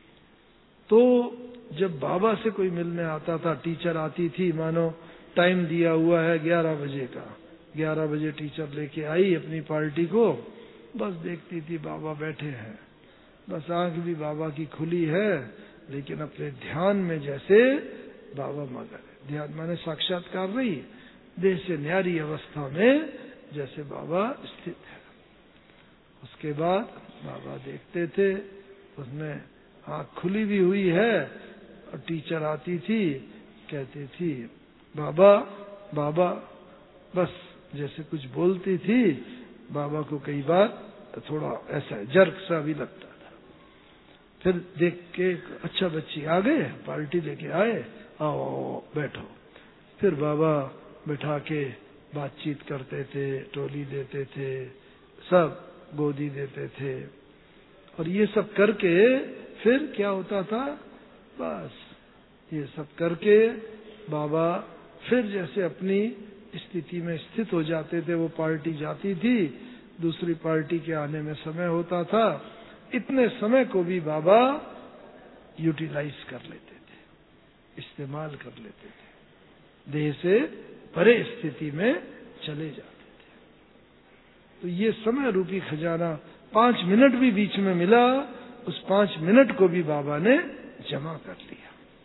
तो जब बाबा से कोई मिलने आता था, टीचर आती थी, मानो टाइम दिया हुआ है ग्यारह बजे का, ग्यारह बजे टीचर लेके आई अपनी पार्टी को, बस देखती थी बाबा बैठे हैं, बस आंख भी बाबा की खुली है, लेकिन अपने ध्यान में जैसे बाबा मगन है। ध्यान माने साक्षात्कार नहीं, देह से न्यारी अवस्था में जैसे बाबा स्थित है। उसके बाद बाबा देखते थे, उसमें आंख खुली भी हुई है, और टीचर आती थी, कहती थी बाबा बाबा, बस जैसे कुछ बोलती थी। बाबा को कई बार थोड़ा ऐसा जर्क सा भी लगता था। फिर देख के, अच्छा बच्ची आ गए, पार्टी लेके आए, आओ आओ बैठो। फिर बाबा बैठा के बातचीत करते थे, टोली देते थे, सब गोदी देते थे, और ये सब करके फिर क्या होता था, बस ये सब करके बाबा फिर जैसे अपनी स्थिति में स्थित हो जाते थे। वो पार्टी जाती थी, दूसरी पार्टी के आने में समय होता था, इतने समय को भी बाबा यूटिलाइज कर लेते थे, इस्तेमाल कर लेते थे, देह से परे स्थिति में चले जाते थे। तो ये समय रूपी खजाना पांच मिनट भी बीच में मिला, उस पांच मिनट को भी बाबा ने जमा कर लिया।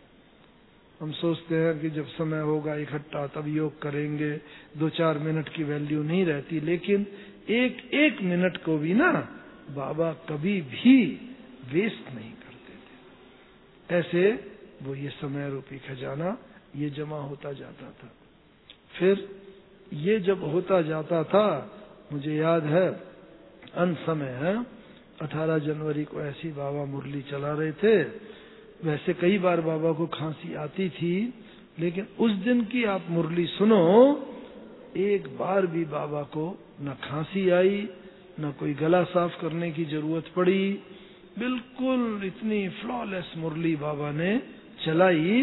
हम सोचते हैं कि जब समय होगा इकट्ठा तब योग करेंगे, दो चार मिनट की वैल्यू नहीं रहती, लेकिन एक एक मिनट को भी ना बाबा कभी भी वेस्ट नहीं करते थे। ऐसे वो ये समय रूपी खजाना ये जमा होता जाता था। फिर ये जब होता जाता था, मुझे याद है अंत समय है, अठारह जनवरी को ऐसी बाबा मुरली चला रहे थे। वैसे कई बार बाबा को खांसी आती थी, लेकिन उस दिन की आप मुरली सुनो, एक बार भी बाबा को न खांसी आई, न कोई गला साफ करने की जरूरत पड़ी। बिल्कुल इतनी फ्लॉलेस मुरली बाबा ने चलाई।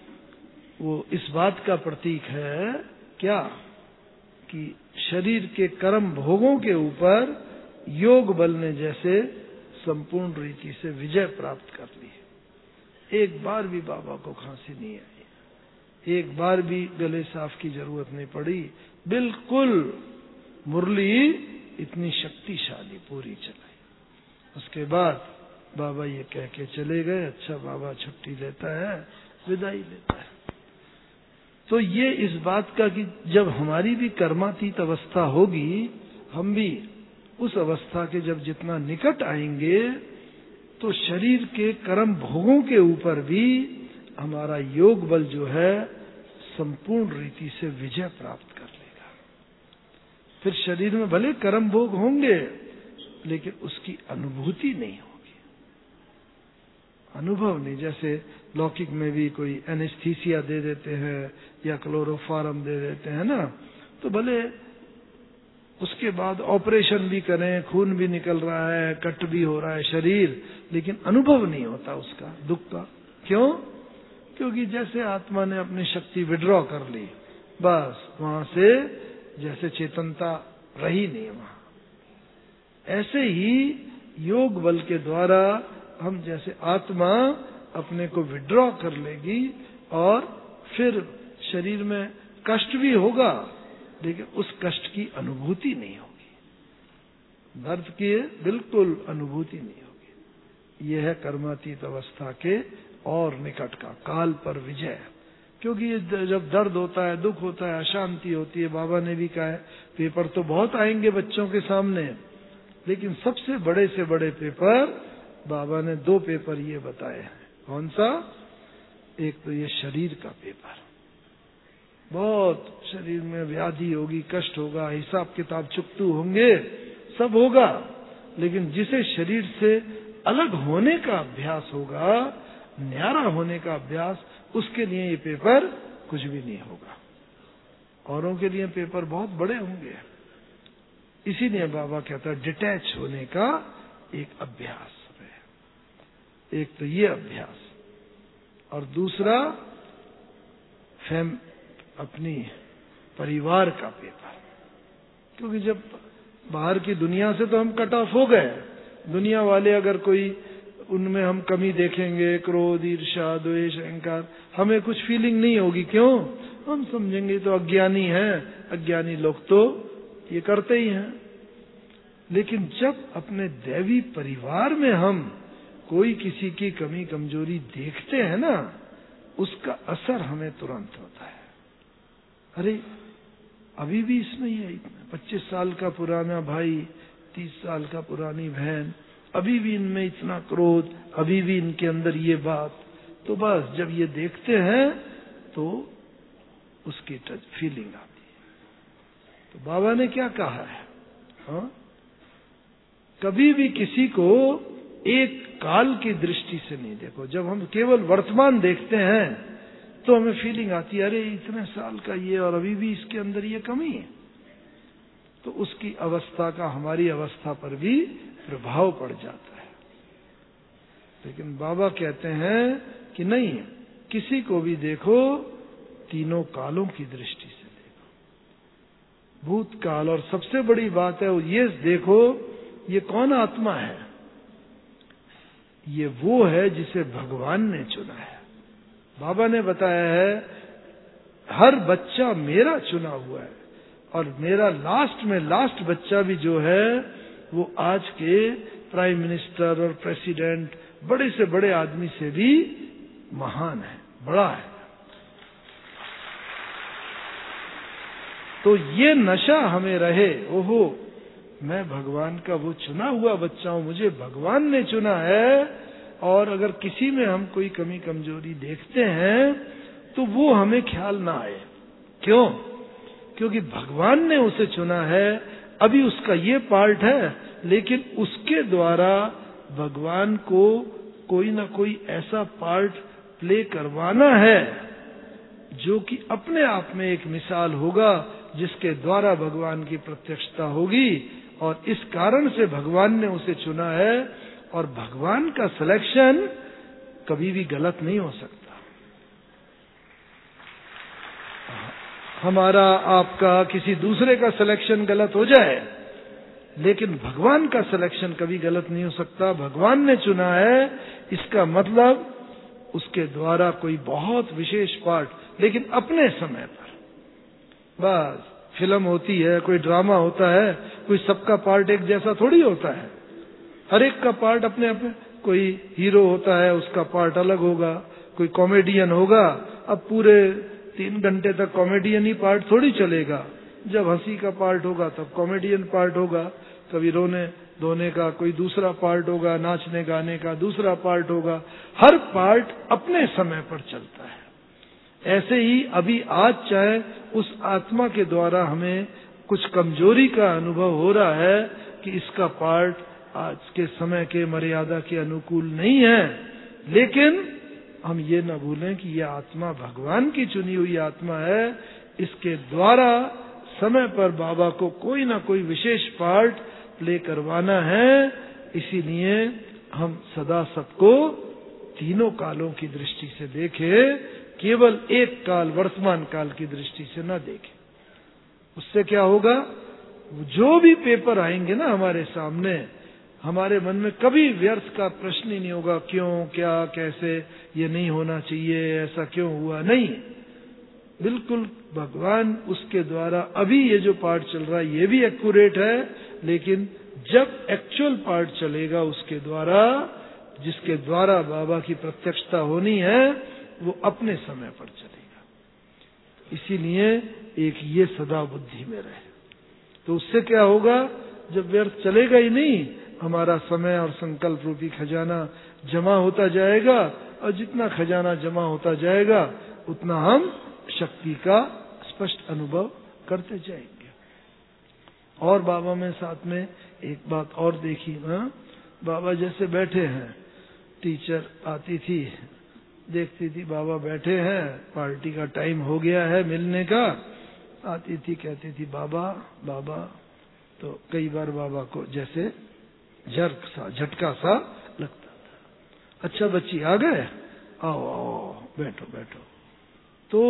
वो इस बात का प्रतीक है क्या, कि शरीर के कर्म भोगों के ऊपर योग बल ने जैसे संपूर्ण रीति से विजय प्राप्त कर ली। एक बार भी बाबा को खांसी नहीं आई, एक बार भी गले साफ की जरूरत नहीं पड़ी। बिल्कुल मुरली इतनी शक्तिशाली पूरी चलाई। उसके बाद बाबा ये कह के चले गए, अच्छा बाबा छुट्टी लेता है, विदाई लेता है। तो ये इस बात का कि जब हमारी भी कर्मातीत अवस्था होगी, हम भी उस अवस्था के जब जितना निकट आएंगे, तो शरीर के कर्म भोगों के ऊपर भी हमारा योग बल जो है संपूर्ण रीति से विजय प्राप्त कर लेगा। फिर शरीर में भले कर्म भोग होंगे, लेकिन उसकी अनुभूति नहीं होगी, अनुभव नहीं। जैसे लौकिक में भी कोई एनेस्थीसिया दे देते हैं या क्लोरोफार्म दे देते हैं ना, तो भले उसके बाद ऑपरेशन भी करें, खून भी निकल रहा है, कट भी हो रहा है शरीर, लेकिन अनुभव नहीं होता उसका दुख का। क्यों? क्योंकि जैसे आत्मा ने अपनी शक्ति विड्रॉ कर ली, बस वहां से जैसे चेतनता रही नहीं वहां। ऐसे ही योग बल के द्वारा हम जैसे आत्मा अपने को विड्रॉ कर लेगी, और फिर शरीर में कष्ट भी होगा, लेकिन उस कष्ट की अनुभूति नहीं होगी, दर्द की बिल्कुल अनुभूति नहीं होगी। यह है कर्मातीत अवस्था के और निकट का काल पर विजय। क्योंकि जब दर्द होता है, दुख होता है, अशांति होती है, बाबा ने भी कहा है पेपर तो बहुत आएंगे बच्चों के सामने, लेकिन सबसे बड़े से बड़े पेपर बाबा ने दो पेपर ये बताए हैं। कौन सा? एक तो ये शरीर का पेपर, बहुत शरीर में व्याधि होगी, कष्ट होगा, हिसाब किताब चुकतू होंगे, सब होगा, लेकिन जिसे शरीर से अलग होने का अभ्यास होगा, न्यारा होने का अभ्यास, उसके लिए ये पेपर कुछ भी नहीं होगा। औरों के लिए पेपर बहुत बड़े होंगे। इसीलिए बाबा कहता है डिटैच होने का एक अभ्यास है। एक तो ये अभ्यास, और दूसरा फैम अपनी परिवार का पेपर। क्योंकि जब बाहर की दुनिया से तो हम कट ऑफ हो गए, दुनिया वाले अगर कोई उनमें हम कमी देखेंगे, क्रोध, ईर्ष्या, द्वेष, अहंकार, हमें कुछ फीलिंग नहीं होगी। क्यों? हम समझेंगे तो अज्ञानी हैं, अज्ञानी लोग तो ये करते ही हैं। लेकिन जब अपने दैवी परिवार में हम कोई किसी की कमी कमजोरी देखते हैं ना, उसका असर हमें तुरंत होता है। अरे अभी भी इसमें ये पच्चीस साल का पुराना भाई, तीस साल का पुरानी बहन, अभी भी इनमें इतना क्रोध, अभी भी इनके अंदर ये बात, तो बस जब ये देखते हैं तो उसकी टच फीलिंग आती है। तो बाबा ने क्या कहा है, हाँ? कभी भी किसी को एक काल की दृष्टि से नहीं देखो। जब हम केवल वर्तमान देखते हैं तो हमें फीलिंग आती है, अरे इतने साल का ये और अभी भी इसके अंदर ये कमी है। तो उसकी अवस्था का हमारी अवस्था पर भी प्रभाव पड़ जाता है। लेकिन बाबा कहते हैं कि नहीं, किसी को भी देखो तीनों कालों की दृष्टि से देखो, भूतकाल, और सबसे बड़ी बात है वो ये देखो, ये कौन आत्मा है? ये वो है जिसे भगवान ने चुना है। बाबा ने बताया है हर बच्चा मेरा चुना हुआ है, और मेरा लास्ट में लास्ट बच्चा भी जो है वो आज के प्राइम मिनिस्टर और प्रेसिडेंट, बड़े से बड़े आदमी से भी महान है, बड़ा है। तो ये नशा हमें रहे, ओहो मैं भगवान का वो चुना हुआ बच्चा हूं, मुझे भगवान ने चुना है। और अगर किसी में हम कोई कमी कमजोरी देखते हैं तो वो हमें ख्याल ना आए। क्यों? क्योंकि भगवान ने उसे चुना है, अभी उसका ये पार्ट है, लेकिन उसके द्वारा भगवान को कोई ना कोई ऐसा पार्ट प्ले करवाना है जो कि अपने आप में एक मिसाल होगा, जिसके द्वारा भगवान की प्रत्यक्षता होगी। और इस कारण से भगवान ने उसे चुना है, और भगवान का सिलेक्शन कभी भी गलत नहीं हो सकता। हमारा, आपका, किसी दूसरे का सिलेक्शन गलत हो जाए, लेकिन भगवान का सिलेक्शन कभी गलत नहीं हो सकता। भगवान ने चुना है, इसका मतलब उसके द्वारा कोई बहुत विशेष पार्ट, लेकिन अपने समय पर। बस फिल्म होती है, कोई ड्रामा होता है, कोई सबका पार्ट एक जैसा थोड़ी होता है, हर एक का पार्ट अपने अपने। कोई हीरो होता है, उसका पार्ट अलग होगा, कोई कॉमेडियन होगा, अब पूरे तीन घंटे तक कॉमेडियन ही पार्ट थोड़ी चलेगा। जब हंसी का पार्ट होगा तब कॉमेडियन पार्ट होगा, कभी रोने धोने का कोई दूसरा पार्ट होगा, नाचने गाने का दूसरा पार्ट होगा। हर पार्ट अपने समय पर चलता है। ऐसे ही अभी आज चाहे उस आत्मा के द्वारा हमें कुछ कमजोरी का अनुभव हो रहा है कि इसका पार्ट आज के समय के मर्यादा के अनुकूल नहीं है, लेकिन हम ये न भूलें कि यह आत्मा भगवान की चुनी हुई आत्मा है। इसके द्वारा समय पर बाबा को कोई ना कोई विशेष पार्ट प्ले करवाना है। इसीलिए हम सदा सबको तीनों कालों की दृष्टि से देखें, केवल एक काल वर्तमान काल की दृष्टि से न देखें। उससे क्या होगा, जो भी पेपर आएंगे ना हमारे सामने, हमारे मन में कभी व्यर्थ का प्रश्न ही नहीं होगा, क्यों, क्या, कैसे, ये नहीं होना चाहिए, ऐसा क्यों हुआ। नहीं, बिल्कुल भगवान उसके द्वारा अभी ये जो पार्ट चल रहा है ये भी एक्यूरेट है, लेकिन जब एक्चुअल पार्ट चलेगा उसके द्वारा, जिसके द्वारा बाबा की प्रत्यक्षता होनी है, वो अपने समय पर चलेगा। इसीलिए एक ये सदा बुद्धि में रहे। तो उससे क्या होगा, जब व्यर्थ चलेगा ही नहीं, हमारा समय और संकल्प रूपी खजाना जमा होता जाएगा, और जितना खजाना जमा होता जाएगा उतना हम शक्ति का स्पष्ट अनुभव करते जाएंगे। और बाबा में साथ में एक बात और देखी, हाँ? बाबा जैसे बैठे हैं, टीचर आती थी, देखती थी बाबा बैठे हैं, पार्टी का टाइम हो गया है मिलने का, आती थी कहती थी बाबा बाबा, तो कई बार बाबा को जैसे झटक सा झटका सा लगता था। अच्छा बच्ची आ गए, आओ आओ बैठो बैठो। तो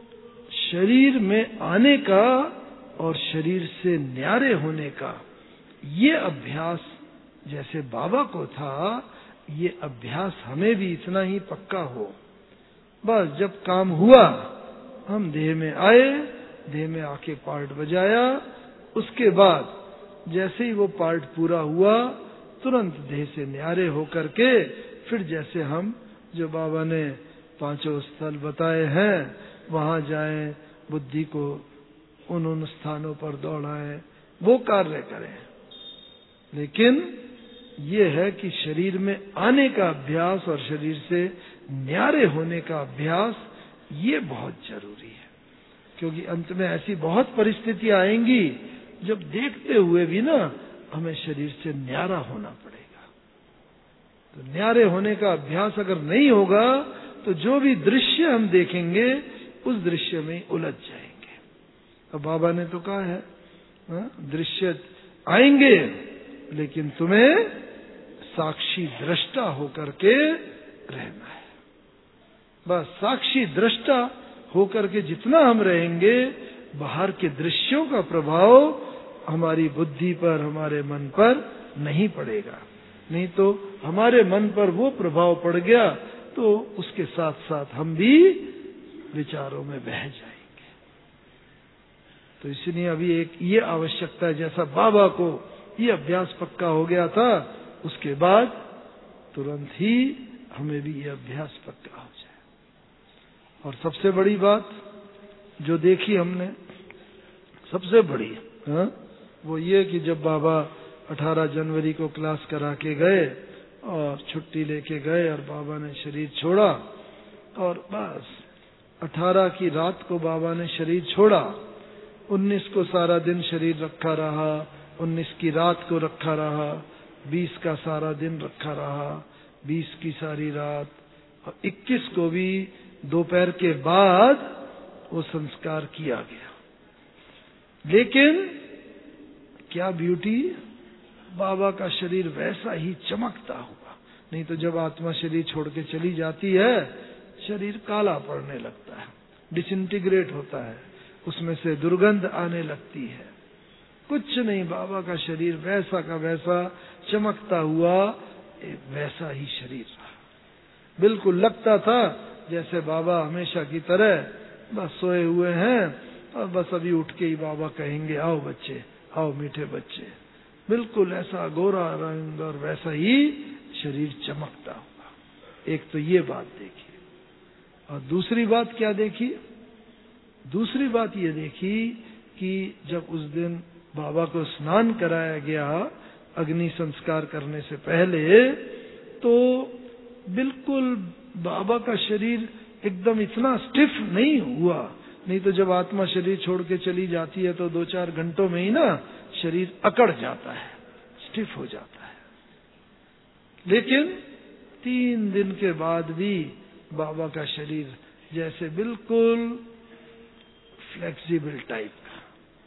शरीर में आने का और शरीर से न्यारे होने का ये अभ्यास जैसे बाबा को था, ये अभ्यास हमें भी इतना ही पक्का हो। बस जब काम हुआ हम देह में आए, देह में आके पार्ट बजाया, उसके बाद जैसे ही वो पार्ट पूरा हुआ तुरंत देह से न्यारे होकर के फिर जैसे हम जो बाबा ने पांचों स्थल बताए हैं वहां जाएं, बुद्धि को उन उन स्थानों पर दौड़ाएं, वो कार्य करें। लेकिन ये है कि शरीर में आने का अभ्यास और शरीर से न्यारे होने का अभ्यास ये बहुत जरूरी है, क्योंकि अंत में ऐसी बहुत परिस्थितियां आएंगी जब देखते हुए भी ना हमें शरीर से न्यारा होना पड़ेगा। तो न्यारे होने का अभ्यास अगर नहीं होगा तो जो भी दृश्य हम देखेंगे उस दृश्य में उलझ जाएंगे। अब बाबा ने तो कहा है, हा? दृश्य आएंगे लेकिन तुम्हें साक्षी दृष्टा होकर के रहना है। बस साक्षी दृष्टा होकर के जितना हम रहेंगे, बाहर के दृश्यों का प्रभाव हमारी बुद्धि पर, हमारे मन पर नहीं पड़ेगा। नहीं तो हमारे मन पर वो प्रभाव पड़ गया तो उसके साथ साथ हम भी विचारों में बह जाएंगे। तो इसलिए अभी एक ये आवश्यकता है, जैसा बाबा को ये अभ्यास पक्का हो गया था, उसके बाद तुरंत ही हमें भी ये अभ्यास पक्का हो जाए। और सबसे बड़ी बात जो देखी हमने, सबसे बड़ी हा? वो ये कि जब बाबा अठारह जनवरी को क्लास करा के गए और छुट्टी लेके गए और बाबा ने शरीर छोड़ा, और बस अठारह की रात को बाबा ने शरीर छोड़ा, उन्नीस को सारा दिन शरीर रखा रहा, उन्नीस की रात को रखा रहा, बीस का सारा दिन रखा रहा, बीस की सारी रात, और इक्कीस को भी दोपहर के बाद वो संस्कार किया गया। लेकिन क्या ब्यूटी, बाबा का शरीर वैसा ही चमकता हुआ। नहीं तो जब आत्मा शरीर छोड़ के चली जाती है, शरीर काला पड़ने लगता है, डिसइंटीग्रेट होता है, उसमें से दुर्गंध आने लगती है। कुछ नहीं, बाबा का शरीर वैसा का वैसा चमकता हुआ एक वैसा ही शरीर रहा। बिल्कुल लगता था जैसे बाबा हमेशा की तरह बस सोए हुए हैं और बस अभी उठ के ही बाबा कहेंगे आओ बच्चे, आओ मीठे बच्चे। बिल्कुल ऐसा गोरा रंग और वैसा ही शरीर चमकता हुआ। एक तो ये बात देखी। और दूसरी बात क्या देखी? दूसरी बात ये देखी कि जब उस दिन बाबा को स्नान कराया गया अग्नि संस्कार करने से पहले, तो बिल्कुल बाबा का शरीर एकदम इतना स्टिफ नहीं हुआ। नहीं तो जब आत्मा शरीर छोड़ के चली जाती है तो दो चार घंटों में ही ना शरीर अकड़ जाता है, स्टिफ हो जाता है। लेकिन तीन दिन के बाद भी बाबा का शरीर जैसे बिल्कुल फ्लेक्सिबल टाइप का।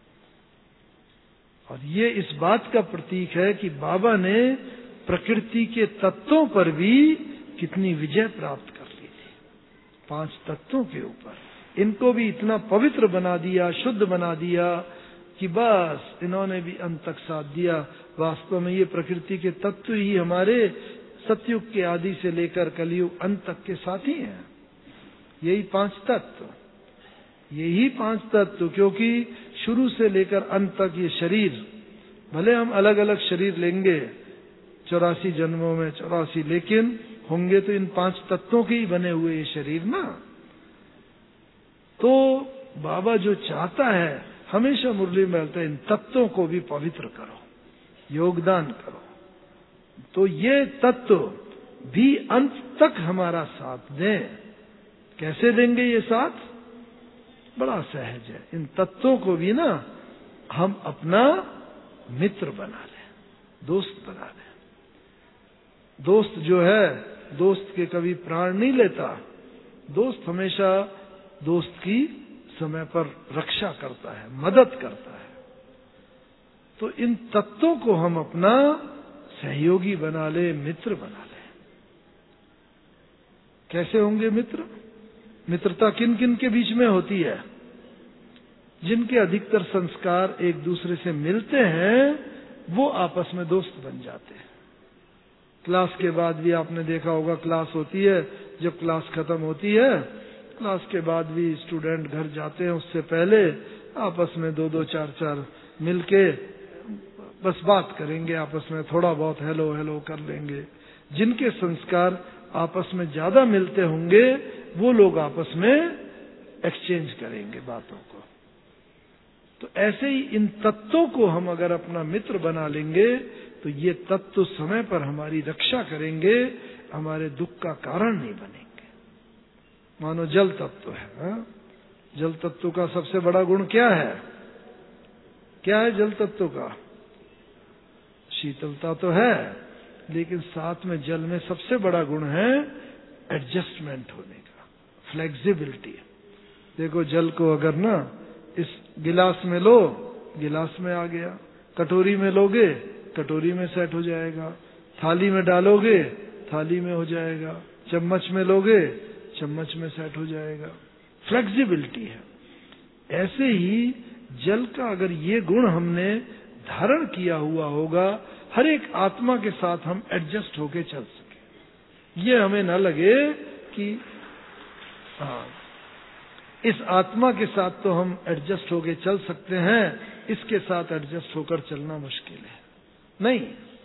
और ये इस बात का प्रतीक है कि बाबा ने प्रकृति के तत्वों पर भी कितनी विजय प्राप्त कर ली थी। पांच तत्वों के ऊपर इनको भी इतना पवित्र बना दिया, शुद्ध बना दिया कि बस इन्होंने भी अंत तक साथ दिया। वास्तव में ये प्रकृति के तत्व ही हमारे सतयुग के आदि से लेकर कलयुग अंत तक के साथी हैं। यही पांच तत्व, यही पांच तत्व, क्योंकि शुरू से लेकर अंत तक ये शरीर, भले हम अलग अलग शरीर लेंगे चौरासी जन्मों में चौरासी, लेकिन होंगे तो इन पांच तत्वों के ही बने हुए ये शरीर ना। तो बाबा जो चाहता है, हमेशा मुरली में बोलता है, इन तत्वों को भी पवित्र करो, योगदान करो। तो ये तत्व भी अंत तक हमारा साथ दें। कैसे देंगे ये साथ? बड़ा सहज है। इन तत्वों को भी ना हम अपना मित्र बना लें, दोस्त बना लें। दोस्त जो है, दोस्त के कभी प्राण नहीं लेता। दोस्त हमेशा दोस्त की समय पर रक्षा करता है, मदद करता है। तो इन तत्वों को हम अपना सहयोगी बना ले, मित्र बना ले। कैसे होंगे मित्र? मित्रता किन किन के बीच में होती है? जिनके अधिकतर संस्कार एक दूसरे से मिलते हैं, वो आपस में दोस्त बन जाते हैं। क्लास के बाद भी आपने देखा होगा, क्लास होती है, जब क्लास खत्म होती है, क्लास के बाद भी स्टूडेंट घर जाते हैं, उससे पहले आपस में दो दो चार चार मिलके बस बात करेंगे, आपस में थोड़ा बहुत हेलो हेलो कर लेंगे। जिनके संस्कार आपस में ज्यादा मिलते होंगे, वो लोग आपस में एक्सचेंज करेंगे बातों को। तो ऐसे ही इन तत्वों को हम अगर अपना मित्र बना लेंगे, तो ये तत्व समय पर हमारी रक्षा करेंगे, हमारे दुख का कारण नहीं बनेंगे। मानो जल तत्व है, हा? जल तत्व का सबसे बड़ा गुण क्या है? क्या है जल तत्व का? शीतलता तो है, लेकिन साथ में जल में सबसे बड़ा गुण है एडजस्टमेंट होने का, फ्लेक्सिबिलिटी। देखो जल को अगर ना इस गिलास में लो, गिलास में आ गया, कटोरी में लोगे, कटोरी में सेट हो जाएगा, थाली में डालोगे, थाली में हो जाएगा, चम्मच में लोगे, चम्मच में सेट हो जाएगा। फ्लेक्सिबिलिटी है। ऐसे ही जल का अगर ये गुण हमने धारण किया हुआ होगा, हर एक आत्मा के साथ हम एडजस्ट होके चल सके। ये हमें न लगे कि हाँ, इस आत्मा के साथ तो हम एडजस्ट होके चल सकते हैं, इसके साथ एडजस्ट होकर चलना मुश्किल है। नहीं,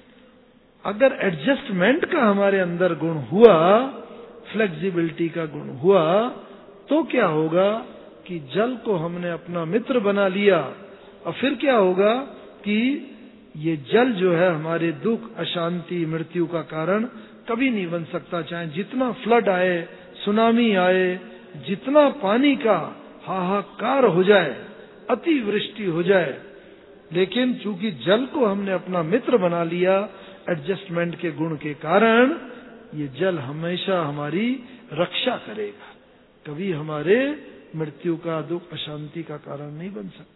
अगर एडजस्टमेंट का हमारे अंदर गुण हुआ, फ्लेक्सिबिलिटी का गुण हुआ, तो क्या होगा कि जल को हमने अपना मित्र बना लिया, और फिर क्या होगा कि ये जल जो है हमारे दुख, अशांति, मृत्यु का कारण कभी नहीं बन सकता। चाहे जितना फ्लड आए, सुनामी आए, जितना पानी का हाहाकार हो जाए, अति वृष्टि हो जाए, लेकिन चूंकि जल को हमने अपना मित्र बना लिया एडजस्टमेंट के गुण के कारण, ये जल हमेशा हमारी रक्षा करेगा, कभी हमारे मृत्यु का, दुख, अशांति का कारण नहीं बन सकता।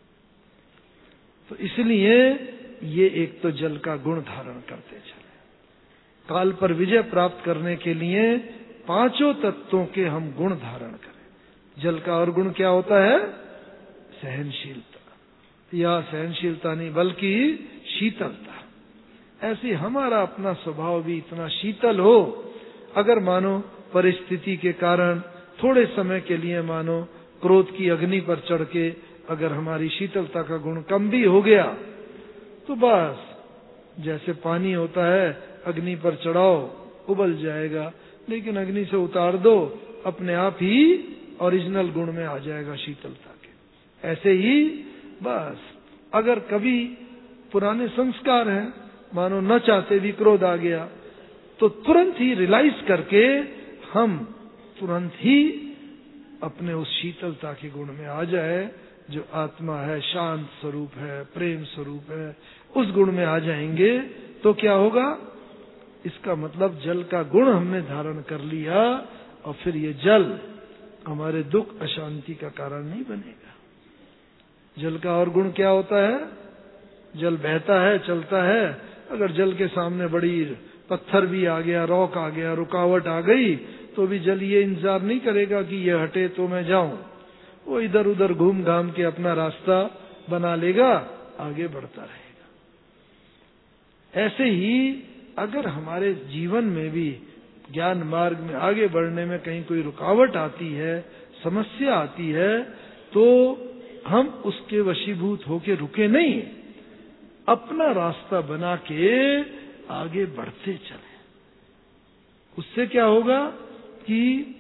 तो इसलिए ये एक तो जल का गुण धारण करते चले। काल पर विजय प्राप्त करने के लिए पांचों तत्वों के हम गुण धारण करें। जल का और गुण क्या होता है? सहनशीलता, या सहनशीलता नहीं बल्कि शीतलता। ऐसे हमारा अपना स्वभाव भी इतना शीतल हो, अगर मानो परिस्थिति के कारण थोड़े समय के लिए मानो क्रोध की अग्नि पर चढ़ के अगर हमारी शीतलता का गुण कम भी हो गया, तो बस जैसे पानी होता है, अग्नि पर चढ़ाओ उबल जाएगा, लेकिन अग्नि से उतार दो, अपने आप ही ओरिजिनल गुण में आ जाएगा शीतलता के। ऐसे ही बस अगर कभी पुराने संस्कार हैं, मानो न चाहते भी क्रोध आ गया, तो तुरंत ही रियलाइज करके हम तुरंत ही अपने उस शीतलता के गुण में आ जाए, जो आत्मा है, शांत स्वरूप है, प्रेम स्वरूप है, उस गुण में आ जाएंगे। तो क्या होगा? इसका मतलब जल का गुण हमने धारण कर लिया, और फिर ये जल हमारे दुख, अशांति का कारण नहीं बनेगा। जल का और गुण क्या होता है? जल बहता है, चलता है। अगर जल के सामने बड़ी पत्थर भी आ गया, रॉक आ गया, रुकावट आ गई, तो भी जल ये इंतजार नहीं करेगा कि ये हटे तो मैं जाऊं। वो इधर उधर घूम घाम के अपना रास्ता बना लेगा, आगे बढ़ता रहेगा। ऐसे ही अगर हमारे जीवन में भी ज्ञान मार्ग में आगे बढ़ने में कहीं कोई रुकावट आती है, समस्या आती है, तो हम उसके वशीभूत होके रुके नहीं, अपना रास्ता बना के आगे बढ़ते चले। उससे क्या होगा कि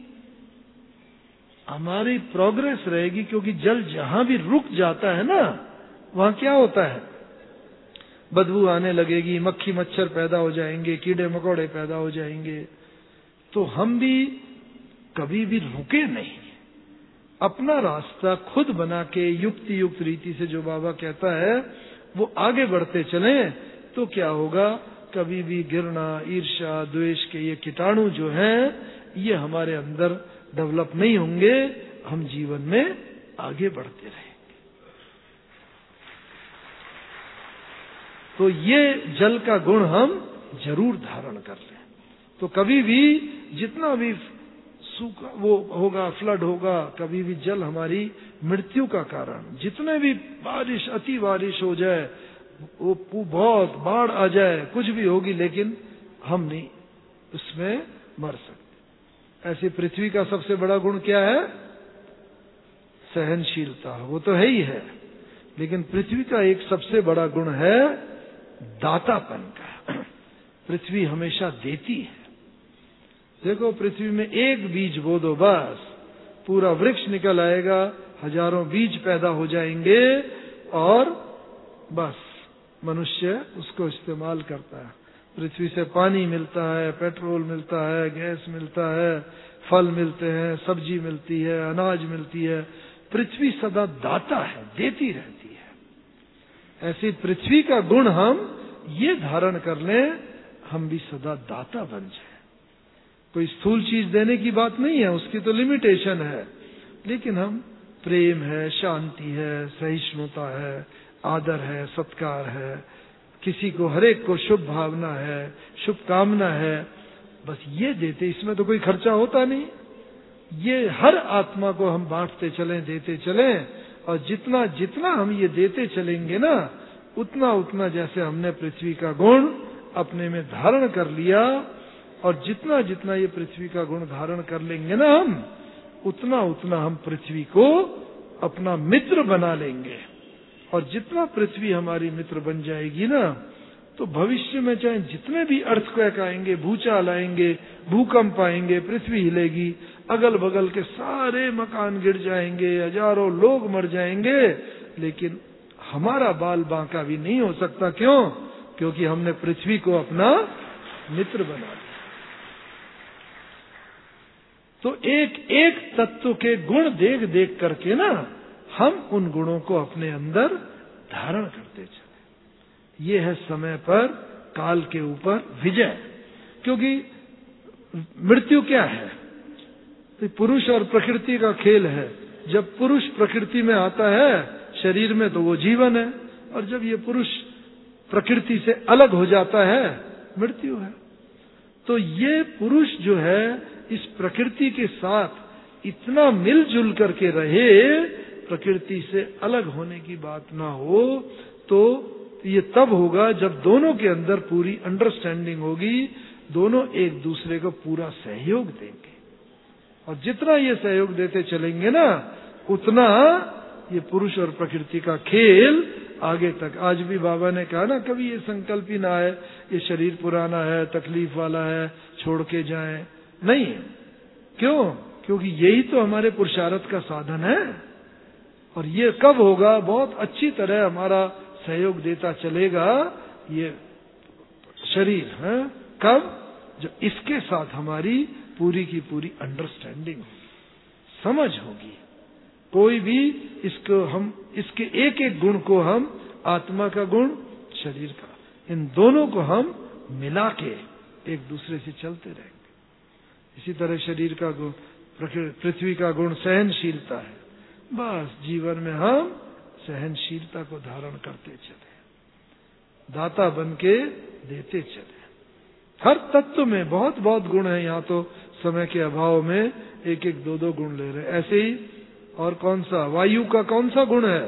हमारी प्रोग्रेस रहेगी, क्योंकि जल जहां भी रुक जाता है ना, वहां क्या होता है? बदबू आने लगेगी, मक्खी मच्छर पैदा हो जाएंगे, कीड़े मकोड़े पैदा हो जाएंगे। तो हम भी कभी भी रुके नहीं, अपना रास्ता खुद बना के युक्ति युक्त रीति से जो बाबा कहता है वो आगे बढ़ते चलें, तो क्या होगा, कभी भी घृणा, ईर्ष्या, द्वेष के ये कीटाणु जो हैं ये हमारे अंदर डेवलप नहीं होंगे, हम जीवन में आगे बढ़ते रहेंगे। तो ये जल का गुण हम जरूर धारण कर लें। तो कभी भी जितना भी सूखा वो होगा, फ्लड होगा, कभी भी जल हमारी मृत्यु का कारण, जितने भी बारिश, अति बारिश हो जाए, वो बहुत बाढ़ आ जाए, कुछ भी होगी, लेकिन हम नहीं उसमें मर सकते। ऐसी पृथ्वी का सबसे बड़ा गुण क्या है? सहनशीलता। वो तो है ही है, लेकिन पृथ्वी का एक सबसे बड़ा गुण है दातापन का। पृथ्वी हमेशा देती है। देखो, पृथ्वी में एक बीज बो दो, बस पूरा वृक्ष निकल आएगा, हजारों बीज पैदा हो जाएंगे, और बस मनुष्य उसको इस्तेमाल करता है। पृथ्वी से पानी मिलता है, पेट्रोल मिलता है, गैस मिलता है, फल मिलते हैं, सब्जी मिलती है, अनाज मिलती है। पृथ्वी सदा दाता है, देती रहती है। ऐसी पृथ्वी का गुण हम ये धारण कर लें, हम भी सदा दाता बन जाए। कोई स्थूल चीज देने की बात नहीं है, उसकी तो लिमिटेशन है, लेकिन हम प्रेम है, शांति है, सहिष्णुता है, आदर है, सत्कार है, किसी को, हरेक को शुभ भावना है, शुभ कामना है, बस ये देते। इसमें तो कोई खर्चा होता नहीं। ये हर आत्मा को हम बांटते चलें, देते चलें, और जितना जितना हम ये देते चलेंगे ना, उतना उतना जैसे हमने पृथ्वी का गुण अपने में धारण कर लिया, और जितना जितना ये पृथ्वी का गुण धारण कर लेंगे ना हम, उतना उतना हम पृथ्वी को अपना मित्र बना लेंगे। और जितना पृथ्वी हमारी मित्र बन जाएगी ना, तो भविष्य में चाहे जितने भी अर्थक्वेक आएंगे, भूचाल आएंगे, भूकंप आएंगे, पृथ्वी हिलेगी, अगल बगल के सारे मकान गिर जाएंगे, हजारों लोग मर जाएंगे, लेकिन हमारा बाल बांका भी नहीं हो सकता। क्यों? क्योंकि हमने पृथ्वी को अपना मित्र बना लिया। तो एक एक तत्व के गुण देख देख करके ना, हम उन गुणों को अपने अंदर धारण करते चले। ये है समय पर काल के ऊपर विजय। क्योंकि मृत्यु क्या है? तो पुरुष और प्रकृति का खेल है। जब पुरुष प्रकृति में आता है शरीर में, तो वो जीवन है, और जब ये पुरुष प्रकृति से अलग हो जाता है, मृत्यु है। तो ये पुरुष जो है इस प्रकृति के साथ इतना मिलजुल करके रहे, प्रकृति से अलग होने की बात ना हो, तो ये तब होगा जब दोनों के अंदर पूरी अंडरस्टैंडिंग होगी, दोनों एक दूसरे को पूरा सहयोग देंगे। और जितना ये सहयोग देते चलेंगे ना, उतना ये पुरुष और प्रकृति का खेल आगे तक। आज भी बाबा ने कहा ना, कभी ये संकल्प ही ना है ये शरीर पुराना है, तकलीफ वाला है, छोड़ के जाएं। नहीं। क्यों? क्योंकि यही तो हमारे पुरुषार्थ का साधन है। और ये कब होगा? बहुत अच्छी तरह हमारा सहयोग देता चलेगा ये शरीर है। कब? जब इसके साथ हमारी पूरी की पूरी अंडरस्टैंडिंग होगी, समझ होगी। कोई भी इसको हम इसके एक एक गुण को हम, आत्मा का गुण, शरीर का, इन दोनों को हम मिला के एक दूसरे से चलते रहेंगे। इसी तरह शरीर का गुण, पृथ्वी का गुण सहनशीलता है। बस जीवन में हम सहनशीलता को धारण करते चले, दाता बन के देते चले। हर तत्व में बहुत बहुत गुण है। यहाँ तो समय के अभाव में एक एक दो दो गुण ले रहे। ऐसे ही और कौन सा? वायु का कौन सा गुण है?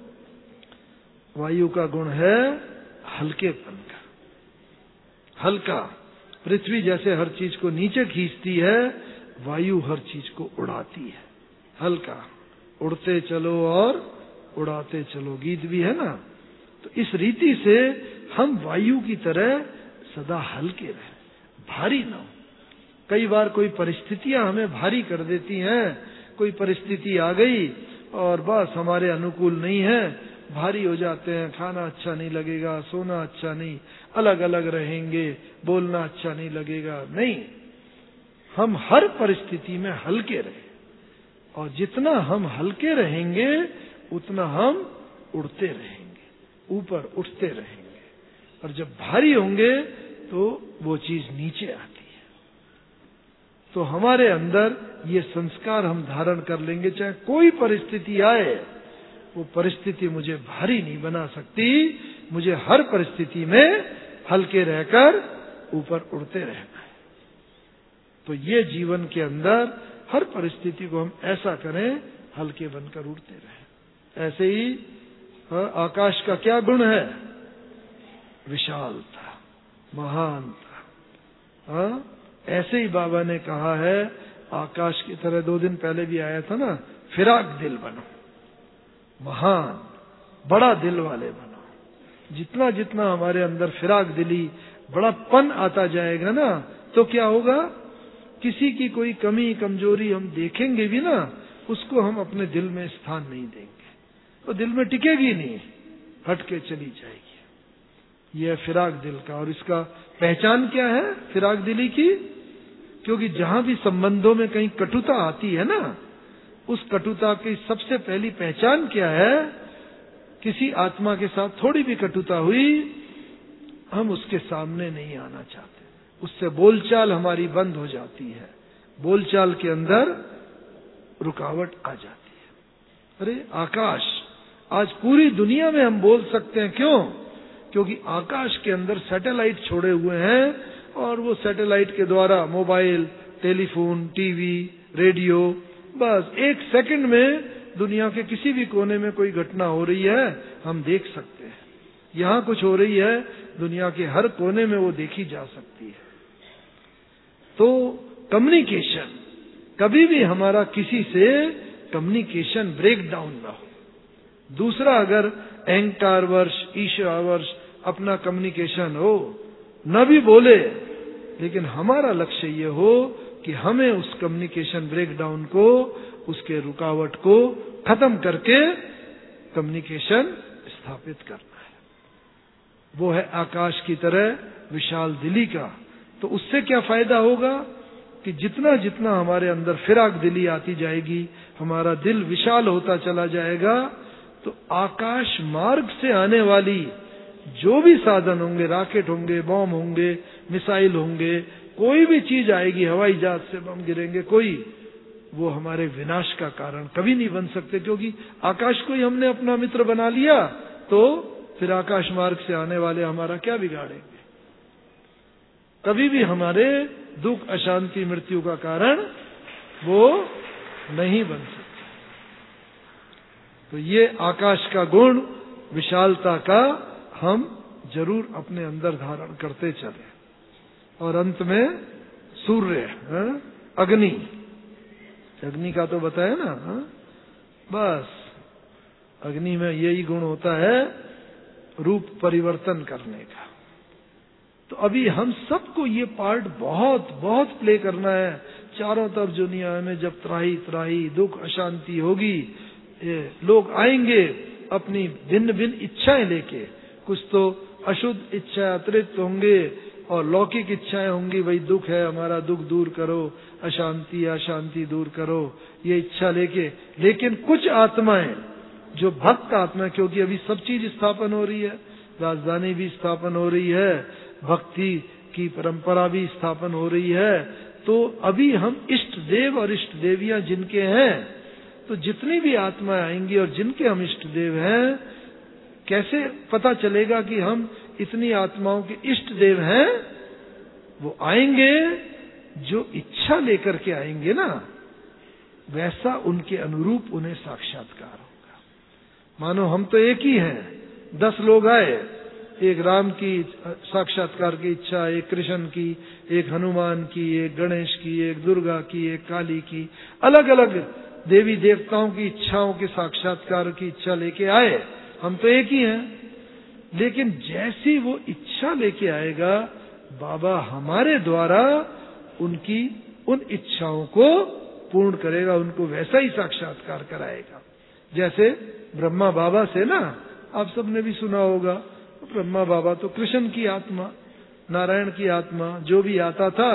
वायु का गुण है हल्केपन का। हल्का। पृथ्वी जैसे हर चीज को नीचे खींचती है, वायु हर चीज को उड़ाती है। हल्का। उड़ते चलो और उड़ाते चलो, गीत भी है ना। तो इस रीति से हम वायु की तरह सदा हल्के रहे, भारी ना हो। कई बार कोई परिस्थितियां हमें भारी कर देती हैं। कोई परिस्थिति आ गई और बस हमारे अनुकूल नहीं है, भारी हो जाते हैं। खाना अच्छा नहीं लगेगा, सोना अच्छा नहीं, अलग अलग रहेंगे, बोलना अच्छा नहीं लगेगा। नहीं, हम हर परिस्थिति में हल्के रहे। और जितना हम हल्के रहेंगे उतना हम उड़ते रहेंगे, ऊपर उठते रहेंगे। और जब भारी होंगे तो वो चीज नीचे आती है। तो हमारे अंदर ये संस्कार हम धारण कर लेंगे, चाहे कोई परिस्थिति आए, वो परिस्थिति मुझे भारी नहीं बना सकती। मुझे हर परिस्थिति में हल्के रहकर ऊपर उड़ते रहना है। तो ये जीवन के अंदर हर परिस्थिति को हम ऐसा करें, हल्के बनकर उड़ते रहें। ऐसे ही आकाश का क्या गुण है? विशालता, महानता। ऐसे ही बाबा ने कहा है, आकाश की तरह दो दिन पहले भी आया था ना, फिराक दिल बनो, महान बड़ा दिल वाले बनो। जितना जितना हमारे अंदर फिराक दिली, बड़ापन आता जाएगा ना, तो क्या होगा? किसी की कोई कमी कमजोरी हम देखेंगे भी ना, उसको हम अपने दिल में स्थान नहीं देंगे, तो दिल में टिकेगी नहीं, हट के चली जाएगी। यह फिराक दिल का। और इसका पहचान क्या है फिराक दिली की? क्योंकि जहां भी संबंधों में कहीं कटुता आती है ना, उस कटुता की सबसे पहली पहचान क्या है? किसी आत्मा के साथ थोड़ी भी कटुता हुई, हम उसके सामने नहीं आना चाहते, उससे बोलचाल हमारी बंद हो जाती है, बोलचाल के अंदर रुकावट आ जाती है। अरे आकाश, आज पूरी दुनिया में हम बोल सकते हैं। क्यों? क्योंकि आकाश के अंदर सैटेलाइट छोड़े हुए हैं, और वो सैटेलाइट के द्वारा मोबाइल, टेलीफोन, टीवी, रेडियो, बस एक सेकंड में दुनिया के किसी भी कोने में कोई घटना हो रही है हम देख सकते हैं। यहां कुछ हो रही है, दुनिया के हर कोने में वो देखी जा सकती है। तो कम्युनिकेशन, कभी भी हमारा किसी से कम्युनिकेशन ब्रेक डाउन ना हो। दूसरा अगर अहंकार वर्ष, ईर्ष्या वर्ष अपना कम्युनिकेशन हो, न भी बोले, लेकिन हमारा लक्ष्य ये हो कि हमें उस कम्युनिकेशन ब्रेक डाउन को, उसके रुकावट को खत्म करके कम्युनिकेशन स्थापित करना है। वो है आकाश की तरह विशाल दिली का। तो उससे क्या फायदा होगा कि जितना जितना हमारे अंदर फिराक दिली आती जाएगी, हमारा दिल विशाल होता चला जाएगा, तो आकाश मार्ग से आने वाली जो भी साधन होंगे, रॉकेट होंगे, बॉम्ब होंगे, मिसाइल होंगे, कोई भी चीज आएगी, हवाई जहाज से बम गिरेंगे, कोई, वो हमारे विनाश का कारण कभी नहीं बन सकते। क्योंकि आकाश को ही हमने अपना मित्र बना लिया, तो फिर आकाश मार्ग से आने वाले हमारा क्या बिगाड़ेंगे? कभी भी हमारे दुख, अशांति, मृत्यु का कारण वो नहीं बन सकते। तो ये आकाश का गुण, विशालता का, हम जरूर अपने अंदर धारण करते चले। और अंत में सूर्य, अग्नि, अग्नि का तो बताया ना, हा? बस अग्नि में यही गुण होता है रूप परिवर्तन करने का। तो अभी हम सबको ये पार्ट बहुत बहुत प्ले करना है। चारों तरफ दुनिया में जब त्राही त्राही दुख अशांति होगी, लोग आएंगे अपनी भिन्न भिन्न इच्छाएं लेके। कुछ तो अशुद्ध इच्छा अतिरिक्त होंगे और लौकिक इच्छाएं होंगी, वही दुख है हमारा, दुख दूर करो, अशांति अशांति दूर करो, ये इच्छा लेके। लेकिन कुछ आत्माएं जो भक्त आत्मा, क्योंकि अभी सब चीज स्थापन हो रही है, राजधानी भी स्थापन हो रही है, भक्ति की परंपरा भी स्थापन हो रही है, तो अभी हम इष्ट देव और इष्ट देवियां जिनके हैं, तो जितनी भी आत्माएं आएंगी और जिनके हम इष्ट देव हैं, कैसे पता चलेगा कि हम इतनी आत्माओं के इष्ट देव हैं? वो आएंगे जो इच्छा लेकर के आएंगे ना, वैसा उनके अनुरूप उन्हें साक्षात्कार होगा। मानो हम तो एक ही हैं, दस लोग आए, एक राम की साक्षात्कार की इच्छा, एक कृष्ण की, एक हनुमान की, एक गणेश की, एक दुर्गा की, एक काली की, अलग अलग देवी देवताओं की इच्छाओं के साक्षात्कार की इच्छा लेके आए। हम तो एक ही हैं, लेकिन जैसी वो इच्छा लेके आएगा, बाबा हमारे द्वारा उनकी उन इच्छाओं को पूर्ण करेगा, उनको वैसा ही साक्षात्कार कराएगा। जैसे ब्रह्मा बाबा से ना, आप सबने भी सुना होगा, ब्रह्मा बाबा तो कृष्ण की आत्मा, नारायण की आत्मा, जो भी आता था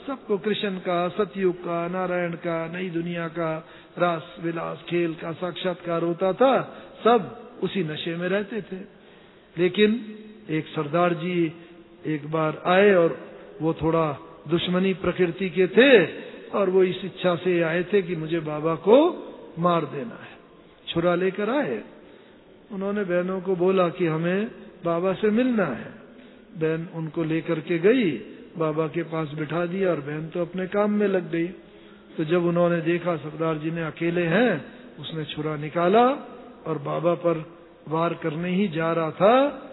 सबको कृष्ण का, सतयुग का, नारायण का, नई दुनिया का, रास विलास खेल का साक्षात्कार होता था। सब उसी नशे में रहते थे। लेकिन एक सरदार जी एक बार आए और वो थोड़ा दुश्मनी प्रकृति के थे और वो इस इच्छा से आए थे कि मुझे बाबा को मार देना है। छुरा लेकर आए। उन्होंने बहनों को बोला कि हमें बाबा से मिलना है। बहन उनको लेकर के गई, बाबा के पास बिठा दिया और बहन तो अपने काम में लग गई। तो जब उन्होंने देखा सरदार जी ने अकेले हैं, उसने छुरा निकाला और बाबा पर वार करने ही जा रहा था।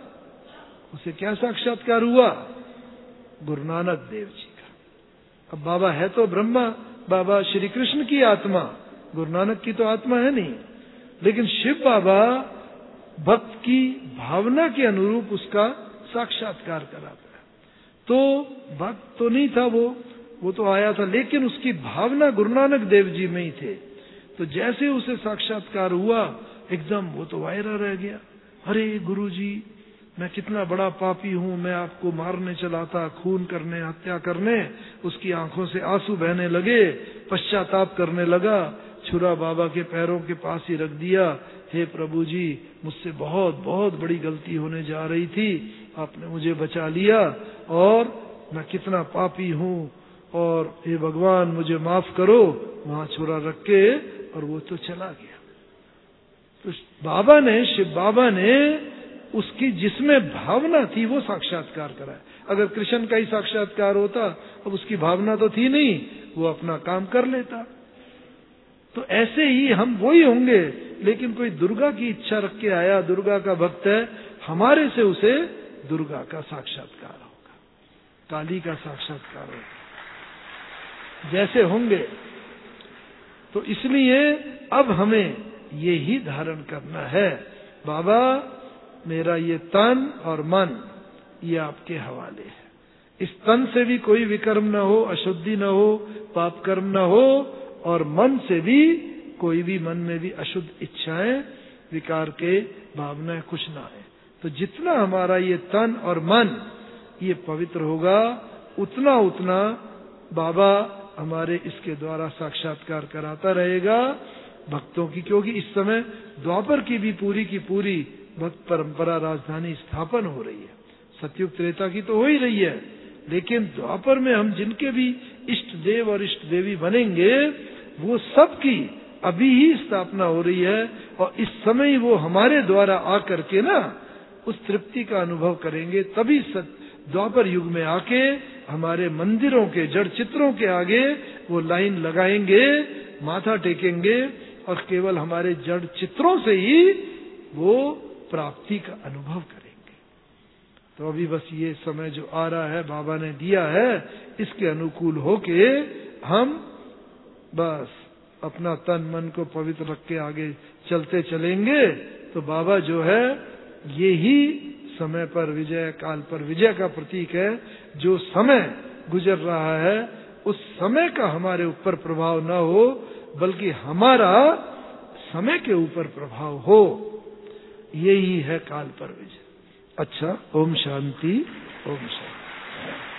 उसे क्या साक्षात्कार हुआ? गुरु नानक देव जी का। अब बाबा है तो ब्रह्मा, बाबा श्री कृष्ण की आत्मा, गुरु नानक की तो आत्मा है नहीं। लेकिन शिव बाबा भक्त की भावना के अनुरूप उसका साक्षात्कार कराता है। तो भक्त तो नहीं था वो वो तो आया था, लेकिन उसकी भावना गुरु नानक देव जी में ही थे। तो जैसे उसे साक्षात्कार हुआ, एकदम वो तो वायरा रह गया। अरे गुरु जी, मैं कितना बड़ा पापी हूँ, मैं आपको मारने चला था, खून करने, हत्या करने। उसकी आंखों से आंसू बहने लगे, पश्चाताप करने लगा, छुरा बाबा के पैरों के पास ही रख दिया। हे प्रभु जी, मुझसे बहुत बहुत बड़ी गलती होने जा रही थी, आपने मुझे बचा लिया और मैं कितना पापी हूँ, और हे भगवान मुझे माफ करो। वहां छुरा रख के और वो तो चला गया। तो बाबा ने, शिव बाबा ने उसकी जिसमें भावना थी वो साक्षात्कार कराया। अगर कृष्ण का ही साक्षात्कार होता, अब उसकी भावना तो थी नहीं, वो अपना काम कर लेता। तो ऐसे ही हम वही होंगे, लेकिन कोई दुर्गा की इच्छा रख के आया, दुर्गा का भक्त है, हमारे से उसे दुर्गा का साक्षात्कार होगा, काली का साक्षात्कार होगा, जैसे होंगे। तो इसलिए अब हमें ये ही धारण करना है, बाबा मेरा ये तन और मन ये आपके हवाले है। इस तन से भी कोई विकर्म न हो, अशुद्धि न हो, पाप कर्म न हो, और मन से भी कोई भी, मन में भी अशुद्ध इच्छाएं, विकार के भावनाएं कुछ ना आए। तो जितना हमारा ये तन और मन ये पवित्र होगा, उतना उतना बाबा हमारे इसके द्वारा साक्षात्कार कराता रहेगा भक्तों की। क्योंकि इस समय द्वापर की भी पूरी की पूरी भक्त परंपरा राजधानी स्थापन हो रही है। सतयुग त्रेता की तो हो ही रही है, लेकिन द्वापर में हम जिनके भी इष्ट देव और इष्ट देवी बनेंगे, वो सब की अभी ही स्थापना हो रही है। और इस समय वो हमारे द्वारा आकर के ना उस तृप्ति का अनुभव करेंगे। तभी द्वापर युग में आके हमारे मंदिरों के जड़ चित्रों के आगे वो लाइन लगाएंगे, माथा टेकेंगे, और केवल हमारे जड़ चित्रों से ही वो प्राप्ति का अनुभव करेंगे। तो अभी बस ये समय जो आ रहा है, बाबा ने दिया है, इसके अनुकूल होके हम बस अपना तन मन को पवित्र रख के आगे चलते चलेंगे। तो बाबा जो है ये ही समय पर विजय, काल पर विजय का प्रतीक है। जो समय गुजर रहा है उस समय का हमारे ऊपर प्रभाव न हो, बल्कि हमारा समय के ऊपर प्रभाव हो। यही है काल पर विजय। अच्छा, ओम शांति, ओम शांति।